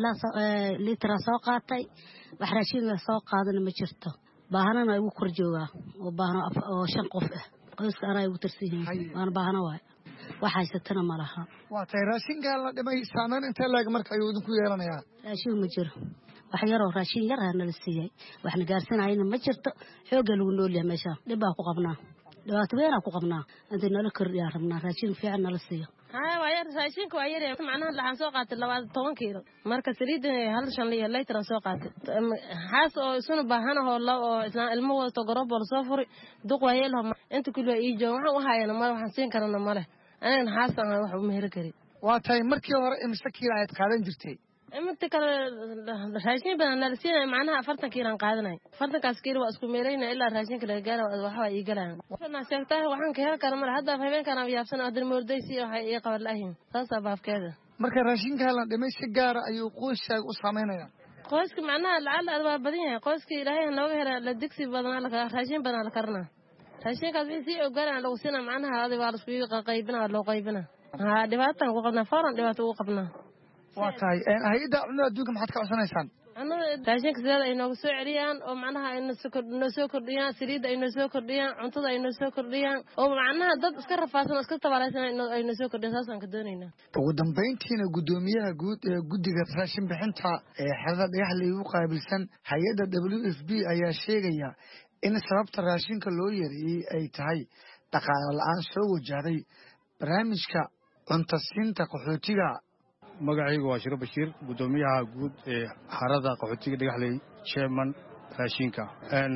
3 litir soo qaatay. wax raashin la soo qaadana ma jirto, baahanana ay ugu kor joogaa oo baahana oo 5 qof ah. qoyska ana ay ugu tirsiin waan baahana waay, wax haysatana ma laha. waa tay raashinka la dhimay saameyn inta laag marka ayuu idinku yeelanayaa? raashin ma jiro, wax yar oo raashin yar ah nala siiyay, waxna gaarsanayna ma jirto. xooga lagu nool yahay meesha, dhibaa ku qabnaa, dhibaato weyn ku qabnaa. inta nala kordhiyaa rabnaa raashin fiican nala siiyo. ها وير raashinka waa yar macnaha laxan soo qaatay 12 kiilo marka saliid hal 5 litir soo qaatay haas oo isuna baahan oo isla ilmo wada gorob wala soo furi duq waa yeelho inta kullu ay joog waxaan u hayna mar waxaan siin karana male anaan haasan wax u meher kari waa tay markii hore imsa kiilo ay qaadan jirtay imta kale raashin badan la siinay macnaha 40 kiilo qaadanay 40 kaas kiilo waa isku meelayna ilaa raashinka laga gaaro waxa ay galaan waxaan sheegtaa waxaan ka hel karaa mar hadda habeenkan aan yaabsan oo darmoodaysi waxa ay qaban lahayn taas baafkeeda marka raashinka la dhimay si gaar ah ayuu qoyskaaga u saameynaya qoyska macnaha lacal waa badan yahay qoyska ilaahay nooga hela la digsi badan la raashin badan la karna raashinkaas wixii oo gaaraan lagu sina macnaha adiga waa isku qaybina loo qaybina ha dhibaato ku qabna faaran dhibaato u qabna waa tahay hay'adda cunada adduunka maxaad ka codsanaysaan annaga raashinka sida ay noogu soo celiyaan oo macnaha ay noo soo kordhiyaan saliidda ay noo soo kordhiyaan cuntada ay noo soo kordhiyaan oo macnaha dad iska rafaasan iska tabalaysan ay noo soo kordhiyaan saasaan ka doonaynaa ugu dambeyntiina gudoomiyaha guud ee guddiga raashin bixinta ee xerada dhagaxley u qaabilsan hay'adda WFP ayaa sheegaya in sababta raashinka loo yareeyay ay tahay dhaqaale la'aan soo wajahday barnaamijka cunto siinta qaxootiga magacaygu waa Shiro Bashiir gudoomiyaha guud ee xarada qaxootiga dhagaxley chairman raashinka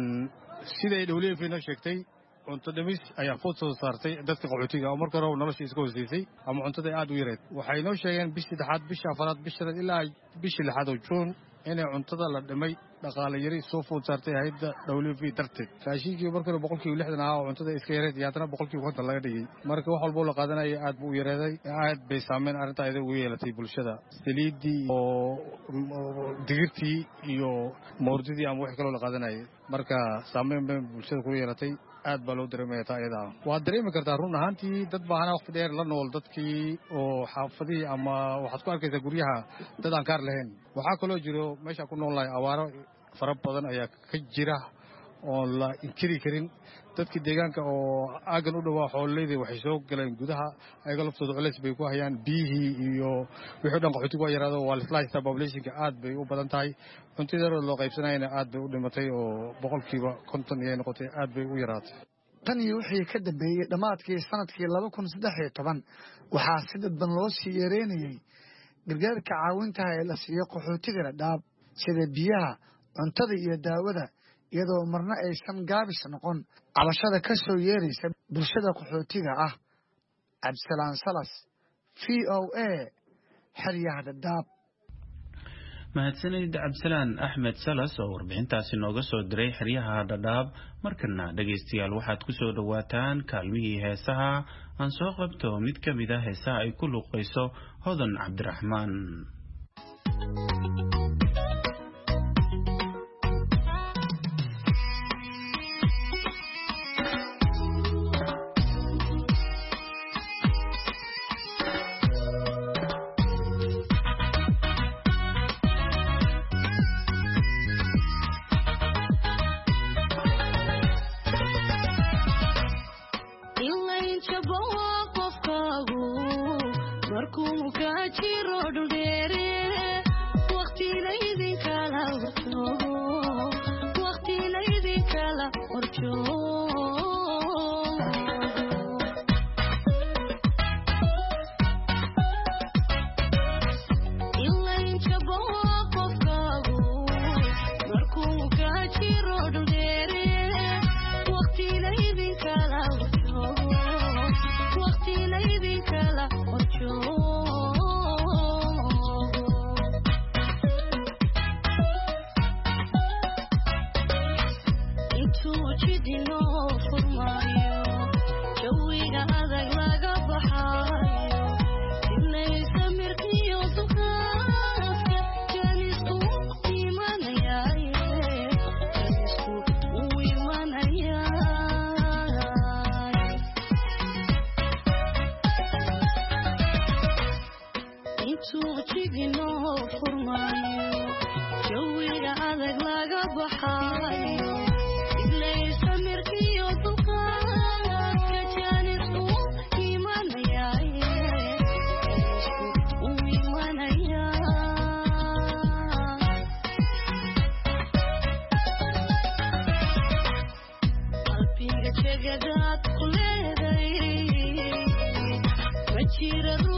sida WFP noo sheegtay cunto dhimis ayaa food soo saartay dadka qaxootiga oo marka hore nolosha iska hooseysay ama cuntada aad u yareed waxay noo sheegeen bishii 3aad bishii 4aad bishii ilaa bishii 6aad oo June inay cuntada la dhimay dhaqaale yari soo food saartay hay'adda WFP darteed raashinkii marka hore 60% ah oo cuntada iska yareed yaadana 50% laga dhigay marka wax walba la qaadanaya aad buu yareeday aad bay saameyn arrinta ay ugu yeelatay bulshada saliidii oo digirtii iyo moordidii ama wax kale oo la qaadanayay marka saameyn bay bulshada ku yeelatay aad baa loo dareemayaa taayada waa dareemi kartaa run ahaantii dad baahana waqti dheer la nool dadkii oo xaafadii ama waxaad ku arkaysaa guryaha dad aan kaar lahayn waxaa kaloo jiro meesha ku noolahay awaaro fara badan ayaa ka jira oo la inkiri karin dadkii deegaanka oo aagan u dhawaa xooladeeda waxay soo galeen gudaha ayaga laftooda culays bay ku hayaan biyihii iyo wixii dhan qaxootiga waa yaraado waa la haysta populationka aad bay u badan tahay cuntada loo qaybsanayna aad bay u dhimatay oo 50% ay noqotay aad bay u yaraatay tan iyo wixii ka dambeeyay dhamaadkii sanadkii 2013 waxaa si dadban loo sii yareynayay gargaarka caawinta ee la siiyo qaxootiga Dadaab sida biyaha cuntada iyo daawada iyadoo marna aysan gaabis noqon cabashada ka soo yeeraysa bulshada qaxootiga ah Absalaan Salas VOA xeryaha Dadaab mahadsanid Absalaan Axmed Salas oo warbixintaasi nooga soo diray xeryaha Dadaab markana dhageystayaal waxaad ku soo dhawaataan kaalmihii heesaha aan soo qabto mid ka mid ah heesaha ay ku luqayso Hodan Cabdiraxmaan Chegadaad ku leeday ma jiro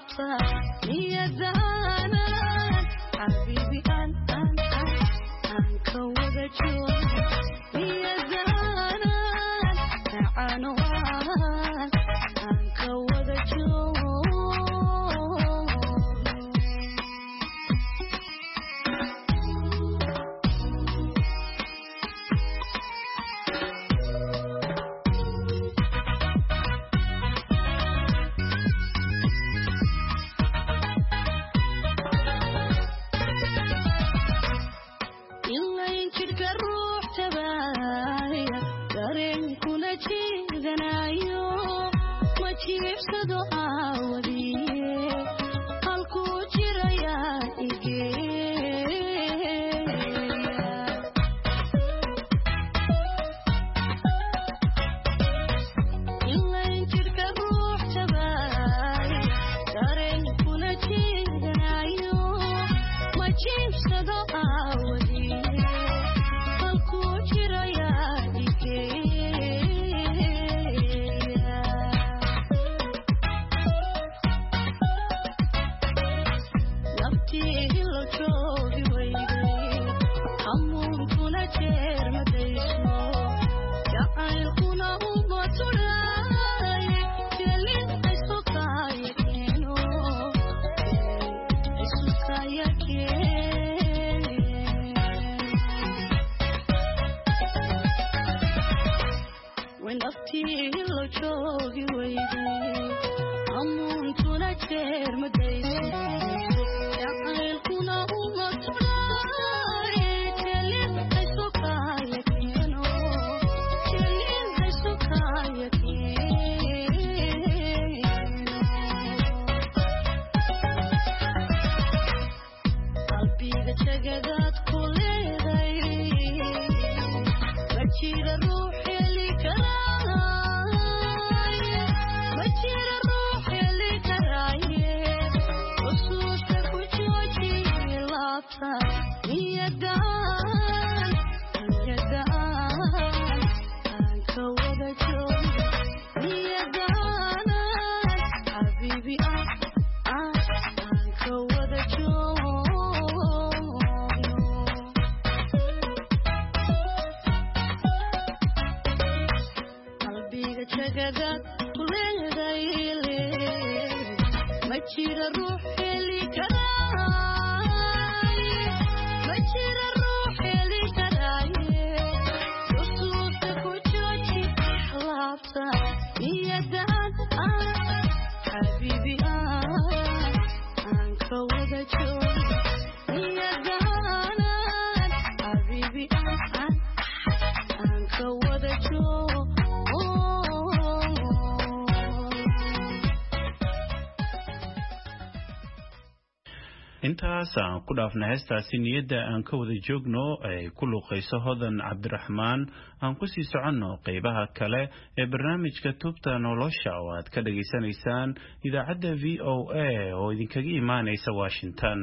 intaas aan ku dhaafna heestaasi niyadda aan ka wada joogno ay ku luuqayso hodan cabdiraxmaan aan ku sii soconno qaybaha kale ee barnaamijka tubta nolosha oo aad ka dhageysanaysaan idaacadda VOA oo idinkaga imaanaysa Washington.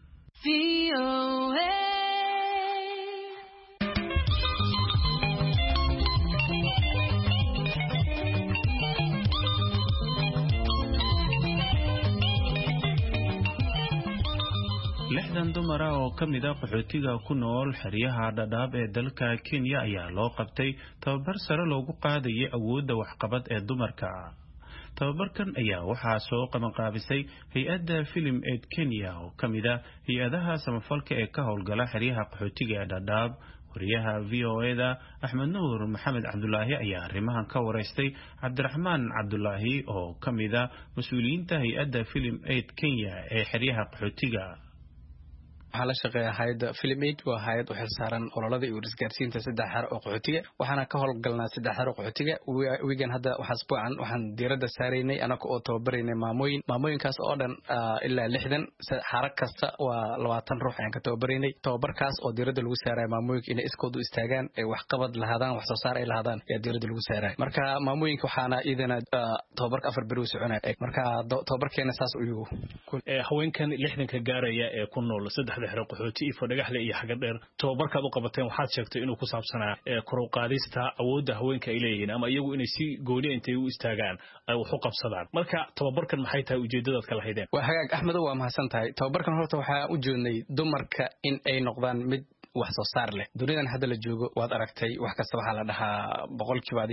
VOA lixdan dumar ah oo ka mid ah qaxootiga ku nool xeryaha dhadhaab ee dalka Kenya ayaa loo qabtay tababar sare loogu qaadayay awoodda waxqabad ee dumarka. tababarkan ayaa waxaa soo qabanqaabisay hay-adda Film Aid Kenya oo ka mid ah hay-adaha samafalka ee ka howlgala xeryaha qaxootiga ee dhadhaab. wariyaha VOA-da Axmed Nuur Maxamed Cabdulaahi ayaa arrimahan ka wareystay Cabdiraxmaan Cabdulaahi oo ka mid ah mas'uuliyiinta hay-adda Film Aid Kenya ee xeryaha qaxootiga. waxaa la shaqeeyaa hay'adda Film Aid waa hay'ad u xilsaaran ololada iyo isgaarsiinta saddex xer oo qaxootiga waxaana ka howlgalnaa saddex xer oo qaxootiga wiigan hadda waxaan diiradda saaraynay anaga oo tababaraynay maamooyinkaas oo dhan ilaa 60 xarag kasta waa 20 ruux ayaan ka tababaraynay tababarkaas oo diiradda lagu saarayo maamooyinka inay iskood u istaagaan ay wax qabad lahaadaan wax soo saar ay lahaadaan ayaa diiradda lagu saarayo marka maamooyinka waxaana idina tababarka 4 beri u soconaya marka tababarkeena saas u yahay haweenkan 60 ka gaaraya ee ku nool saddex saddexda xero qaxooti iyo Fadhagaxle iyo Xagadheer tababarkaad u qabateen waxaad sheegtay inuu ku saabsanaa kor u qaadista awoodda haweenka ay leeyihiin ama iyagu inay si gooni intay u istaagaan ay wax u qabsadaan marka tababarkan maxay tahay ujeedadaad ka lahaydeen waa hagaag Axmed waa mahadsantahay tababarkan horta waxaa u jeednay dumarka in ay noqdaan mid wax soo saar leh dunidan hadda la joogo waad aragtay wax kasta waxa la dhahaa boqolkiiba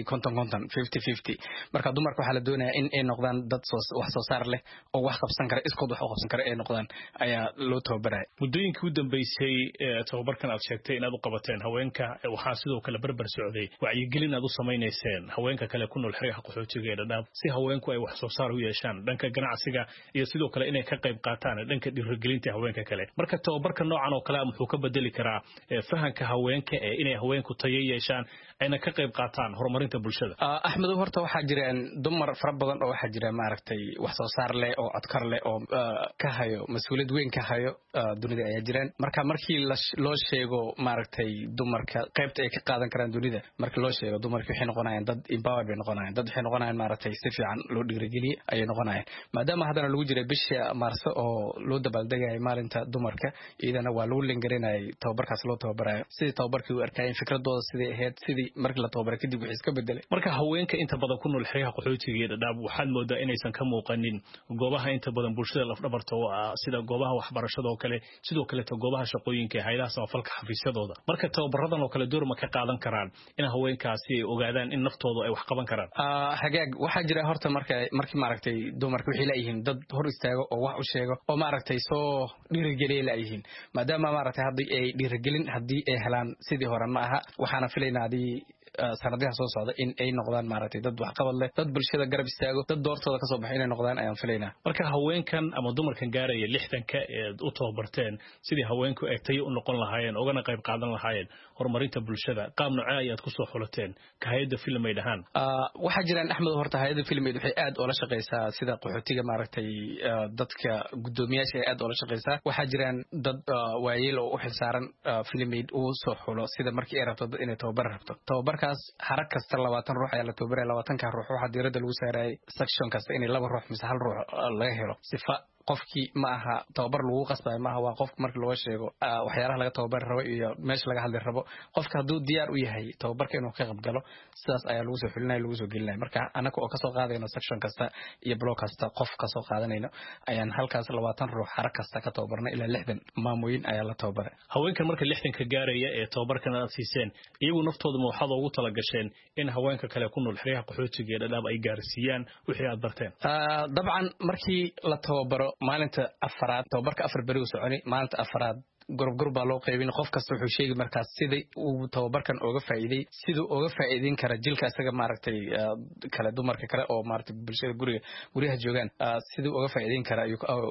50-50 marka dumarka waxa la doonayaa in ay noqdaan dad wax soo saar leh oo wax qabsan kara iskood wax u qabsan kara ay noqdaan ayaa loo tababaray muddooyinkii u dambeysay tababarkan aad sheegtay inaad u qabateen haweenka waxaa sidoo kale barbar socday wacyigelin aad u samaynayseen haweenka kale ku nool xeryaha qaxootiga ee Dhadhaab si haweenku ay wax soo saar u yeeshaan dhanka ganacsiga iyo sidoo kale inay ka qayb qaataan dhanka dhiirigelinta haweenka kale marka tababarka noocan oo kale muxuu ka bedeli karaa fahanka haweenka inay haweenku tayo yeeshaan ayna ka qayb qaataan horumarinta bulshada Axmed horta waxa jiraan dumar fara badan oo waxa jira maaragtay wax soo saar leh oo adkar leh oo ka hayo mas'uuliyad weyn ka hayo dunida ay jiraan markii loo sheego maaragtay dumarka qaybta ay ka qaadan karaan dunida markii loo sheego dumarka waxay noqonayaan dad empowered bay noqonayaan dad waxay noqonayaan maaragtay si fiican loo dhiirigeliyo ayay noqonayaan maadaama hadana lagu jira bisha Maarso oo loo dabaaldegay maalinta dumarka iyadana waa lagu lingarinay tababarkaas loo tababarayo sidii tababarkii u arkayeen fikradooda sidii ahayd sidii markii la tababaray kadib wixii iska bedelay marka haweenka inta badan ku nool xeryaha qaxootiga ee Dhadhaab waxaad moodaa inaysan ka muuqanin goobaha inta badan bulshada lafdhabarta oo ah sida goobaha waxbarashada oo kale sidoo kale goobaha shaqooyinka hay'adaha samafalka xafiisyadooda marka tababaradan oo kale door ma ka qaadan karaan in haweenkaasi ay ogaadaan in naftooda ay wax qaban karaan hagaag waxa jira horta markii maaragtay dumarku waxay leeyihiin dad hor istaago oo wax u sheego oo maaragtay soo dhiirigeliya leeyihiin maadaama maaragtay dhiirigelin haddii ay helaan sidii hore ma aha waxaana filaynaa sanadaha soo socda in ay noqdaan maaragtay dad wax qabad leh dad bulshada garab istaago dad doortooda ka soo baxay inay noqdaan ayaan filaynaa marka haweenkan ama dumarkan gaaraya 60ka ee u tababarteen sidii haweenku ay tayo u noqon lahaayeen ogana qayb qaadan lahaayeen horumarinta bulshada qaab nooc ayaad ku soo xulateen ka hay'adda filmeed ahaan waxa jiraan Axmed horta hay'adda filmeed waxay aad oo la shaqeysaa sida qaxootiga maaragtay dadka gudoomiyaasha ay aad oo la shaqeysaa waxa jiraan dad waayeel oo u xilsaaran filmeed uu soo xulo sida markii ay rabto inay tababar rabto tababarkaas harag kasta 20 ruux ayaa la tababaray 20ka ruux waxa diiradda lagu saaray section kasta in 2 ruux mise 1 ruux laga helo sifa qofkii ma aha tababar lagu qasbay ma aha waa qof markii loo sheego waxyaalaha laga tababar rabo iyo meesha laga hadli rabo qofka haduu diyaar u yahay tababarka inuu ka qayb galo sidaas ayaa lagu soo xulinay lagu soo gelinay marka anaga oo ka soo qaadayno section kasta iyo block kasta qof ka soo qaadanayno ayaan halkaas 20 ruux harag kasta ka tababarnay ilaa 60 maamooyin ayaa la tababaray haweenkan marka 60 ka gaaraya ee tababarkan aad siiseen iyagu naftooda waxaad ugu tala gasheen in haweenka kale ku nool xeryaha qaxootiga ee Dhadhaab ay gaarsiiyaan wixii aad barteen dabcan markii la tababaro maalinta afraad tababarka 4 bari u soconay maalinta afraad gurub baa loo qaybin qof kasta wuxuu sheegi markaas sidii uu tababarkan uga faa'iiday sidoo uga faa'iidin kara jilka isaga maaragtay kala dumarka kale oo maaragtay bulshada guriga joogan sidoo uga faa'iidin kara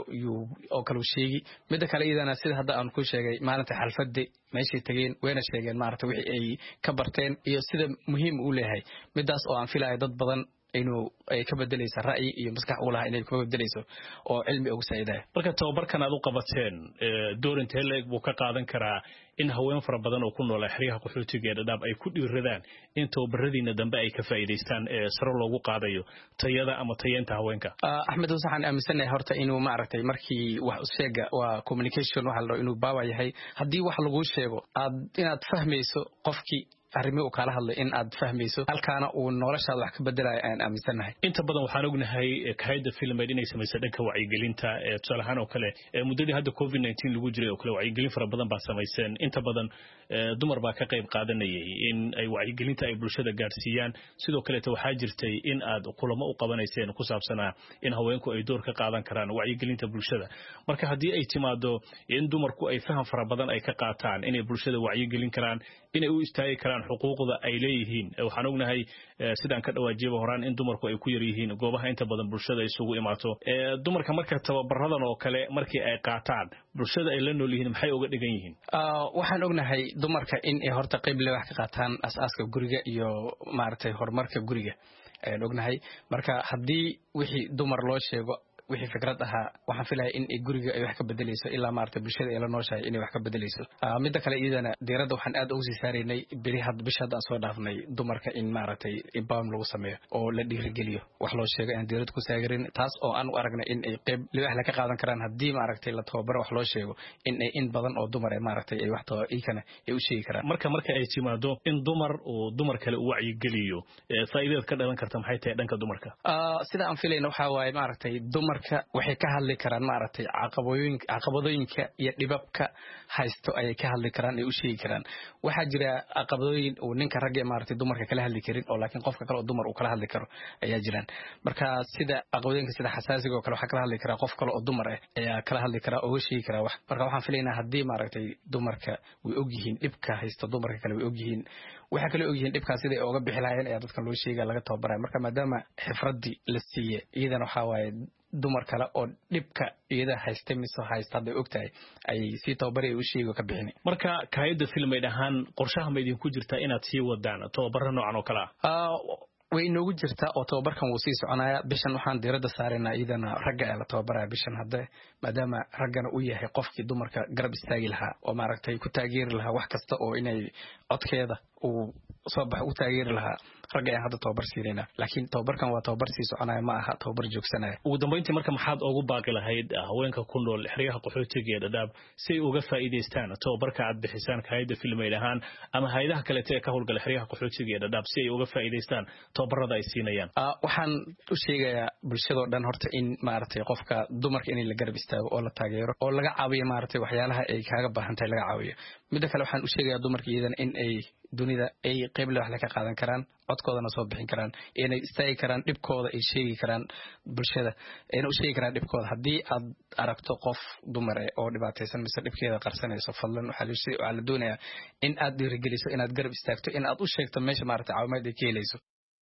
oo kale sheegi mid kale idana sida hadda aan ku sheegay maalinta xalfadda meeshii tageen weena sheegeen maaragtay wixii ay ka barteen iyo sida muhiim u leeyahay midaas oo aan filayo dad badan inuu ay ka bedelayso ra'yi iyo maskax u lahaa inay ka bedelayso oo cilmi ugu saaciday marka tababarkan aad u qabateen door intee leeg buu ka qaadan karaa in haween fara badan oo ku nool xeryaha qaxootiga ee Dhadhaab ay ku dhiiradaan in tababaradiina dambe ay ka faa'iideystaan sare loogu qaadayo tayada ama tayeenta haweenka Axmed waxaan aaminsanahay horta inuu maaragtay markii wax u sheega waa communication waxa la inuu baawa yahay hadii wax lagu sheego inaad fahmayso qofkii arrimo oo kala hadlay in aad fahmayso halkaana uu noloshaada wax ka bedelayo aan aaminsanahay inta badan waxaan ognahay hay'adda filmeed inay sameysay dhanka wacyigelinta tusaalahaan oo kale muddadii hadda COVID-19 lagu jiray oo kale wacyigelin fara badan baa sameyseen inta badan dumar baa ka qayb qaadanayay in ay wacyigelinta ay bulshada gaarsiiyaan sidoo kale waxaa jirtay in aad kulamo u qabanayseen ku saabsanaa in haweenku ay door ka qaadan karaan wacyigelinta bulshada marka haddii ay timaado in dumarku ay faham fara badan ay ka qaataan inay bulshada wacyigelin karaan inay u istaagi karaan xuquuqda ay leeyihiin waxaan ognahay sidaan ka dhawaajiyay horaan in dumarku ay ku yar yihiin goobaha inta badan bulshada isugu imaato dumarka marka tababaradan oo kale markii ay qaataan bulshada ay la nool yihiin maxay uga dhigan yihiin waxaan ognahay dumarka in ay horta qayb leh wax ka qaataan asaaska guriga iyo maaragtay horumarka guriga ayaan ognahay marka haddii wixii dumar loo sheego wixii fikrad ahaa waxaan filayaa in guriga ay wax ka bedelayso ilaa maaragtay bulshada ay la nooshahay inay wax ka bedelayso midda kale iyadana diiradda waxaan aad ugu sii saaraynay bisha hadda aan soo dhaafnay dumarka in maaragtay empowerment lagu sameeyo oo la dhiirigeliyo wax loo sheego aan diiradda ku saagarin taas oo aan u aragnay in ay qayb libaax la ka qaadan karaan haddii maaragtay la tababaro wax loo sheego in badan oo dumar ee maaragtay ay wax iikana ay u sheegi karaan marka ay timaado in dumar kale u wacyigeliyo faa'iidada ka dhalan karta maxay tahay dhanka dumarka sida aan filayna waxa waaye maaragtay dumarka waxay ka hadli karaan maaragtay caqabadooyinka iyo dhibabka haysto ayay ka hadli karaan ay u sheegi karaan waxaa jira caqabadooyin uu ninka ragga maaragtay dumarka kala hadli karin oo laakiin qofka kale oo dumar uu kala hadli karo ayaa jiraan marka sida caqabadooyinka sida xasaasiga oo kale waxaa kala hadli karaa qof kale oo dumar ah ayaa kala hadli karaa oo sheegi karaa wax marka waxaan filaynaa haddii maaragtay dumarka way ogyihiin dhibka haysto dumarka kale way ogyihiin waxa kale ogyihiin dhibkaas sida ay uga bixi lahaayeen ayaa dadkan loo sheegaya laga tababaraya marka maadaama xifradii la siiyey iyadana waxaa waaye dumar kale oo dhibka iyada haysta mise haysta hadday ogtahay ay sii tababari ay u sheegi ka bixini marka kaayada filmayd ahaan qorshaha ma idinku jirtaa inaad sii wadaan tababaro noocan oo kale way inoogu jirtaa oo tababarkan wuu sii soconaya bishan waxaan diiradda saaraynaa iyadana ragga ee la tababaraya bishan hadde maadaama raggana uu yahay qofkii dumarka garab istaagi lahaa oo maaragtay ku taageeri lahaa wax kasta oo inay codkeeda uu soo bax u taageeri lahaa ragga ayaan hadda tababar siinayna laakiin tababarkan waa tababar sii soconaya ma aha tababar joogsanaya ugu dambeyntii marka maxaad ugu baaqi lahayd haweenka ku nool xeryaha qaxootiga ee Dadaab si ay uga faa'iideystaan tababarka aad bixisaan kaayada filmayd ahaan ama hay'adaha kale ee ka howlgala xeryaha qaxootiga ee Dadaab si ay uga faa'iideystaan tababarada ay siinayaan waxaan u sheegayaa bulshada oo dhan horta in maaragtay qofka dumarka in la garab istaago oo la taageero oo laga caawiyo maaragtay waxyaalaha ay kaaga baahan tahay laga caawiyo midda kale waxaan u sheegayaa dumarka iyadana in ay dunida ay qayb wax la ka qaadan karaan codkoodana soo bixin karaan inay istaagi karaan dhibkooda ay sheegi karaan bulshada inay u sheegi karaan dhibkooda haddii aad aragto qof dumar oo dhibaataysan mise dhibkeeda qarsanayso fadlan waxaa la doonayaa in aad dhiirigeliso inaad garab istaagto in aad u sheegto meesha maaragtay caawimaad ay ka helayso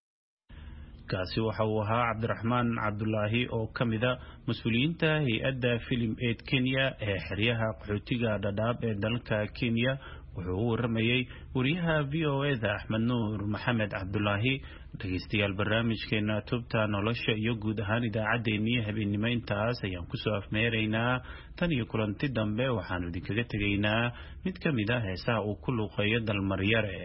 kaasi waxa uu ahaa Cabdiraxmaan Cabdullaahi oo kamida mas'uuliyiinta hay'adda Film Aid Kenya ee xeryaha qaxootiga Dadaab ee dalka Kenya wuxuu u waramayay wariyaha VOA-da Axmed Nuur Maxamed Cabdullaahi dhageystayaal barnaamijkeena tubta nolosha iyo guud ahaan idaacadeennii habeenimo intaas ayaan ku soo afmeeraynaa tan iyo kulanti dambe waxaanu idinkaga tegaynaa mid ka mid ah heesaha uu ku luuqeeyo dalmaryare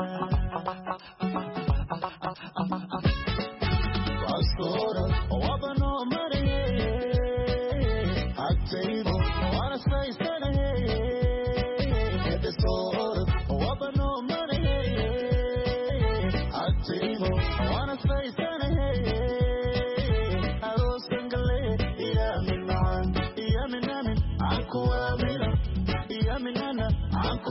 Pastora,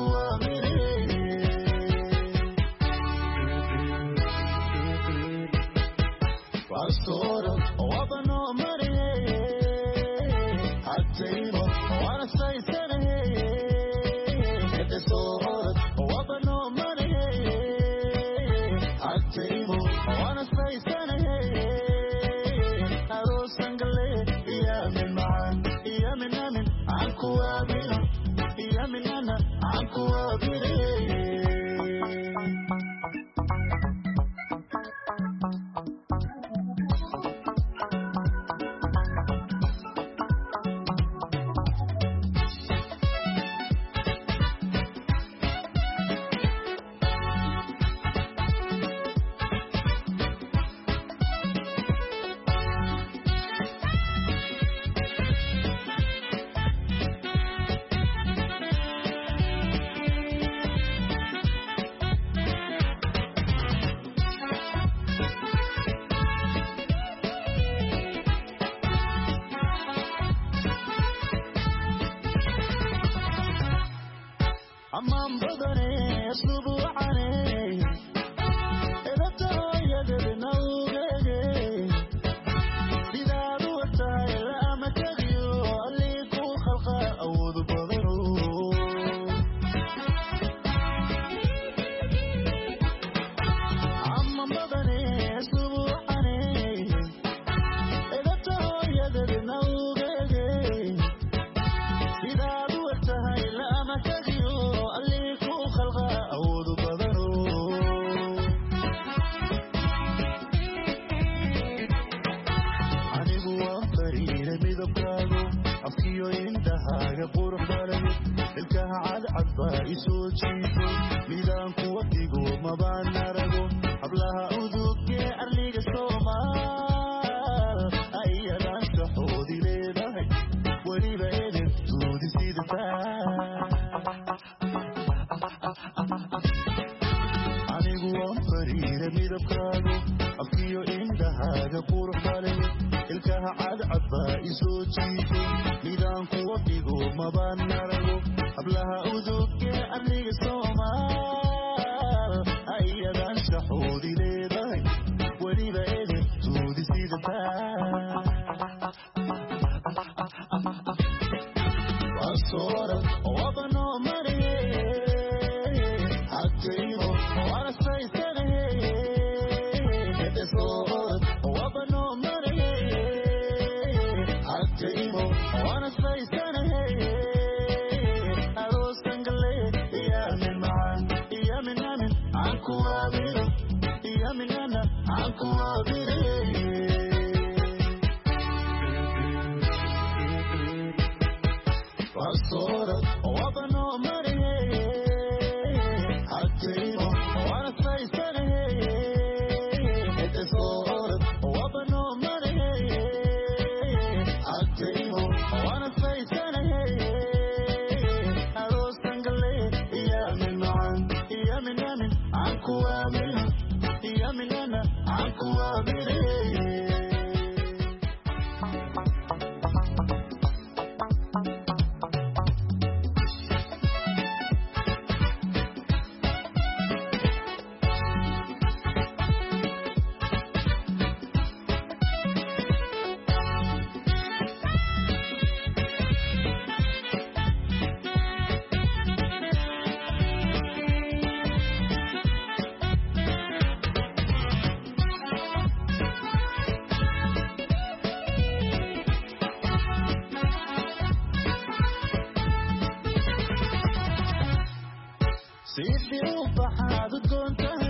سيدي وبحاد كنت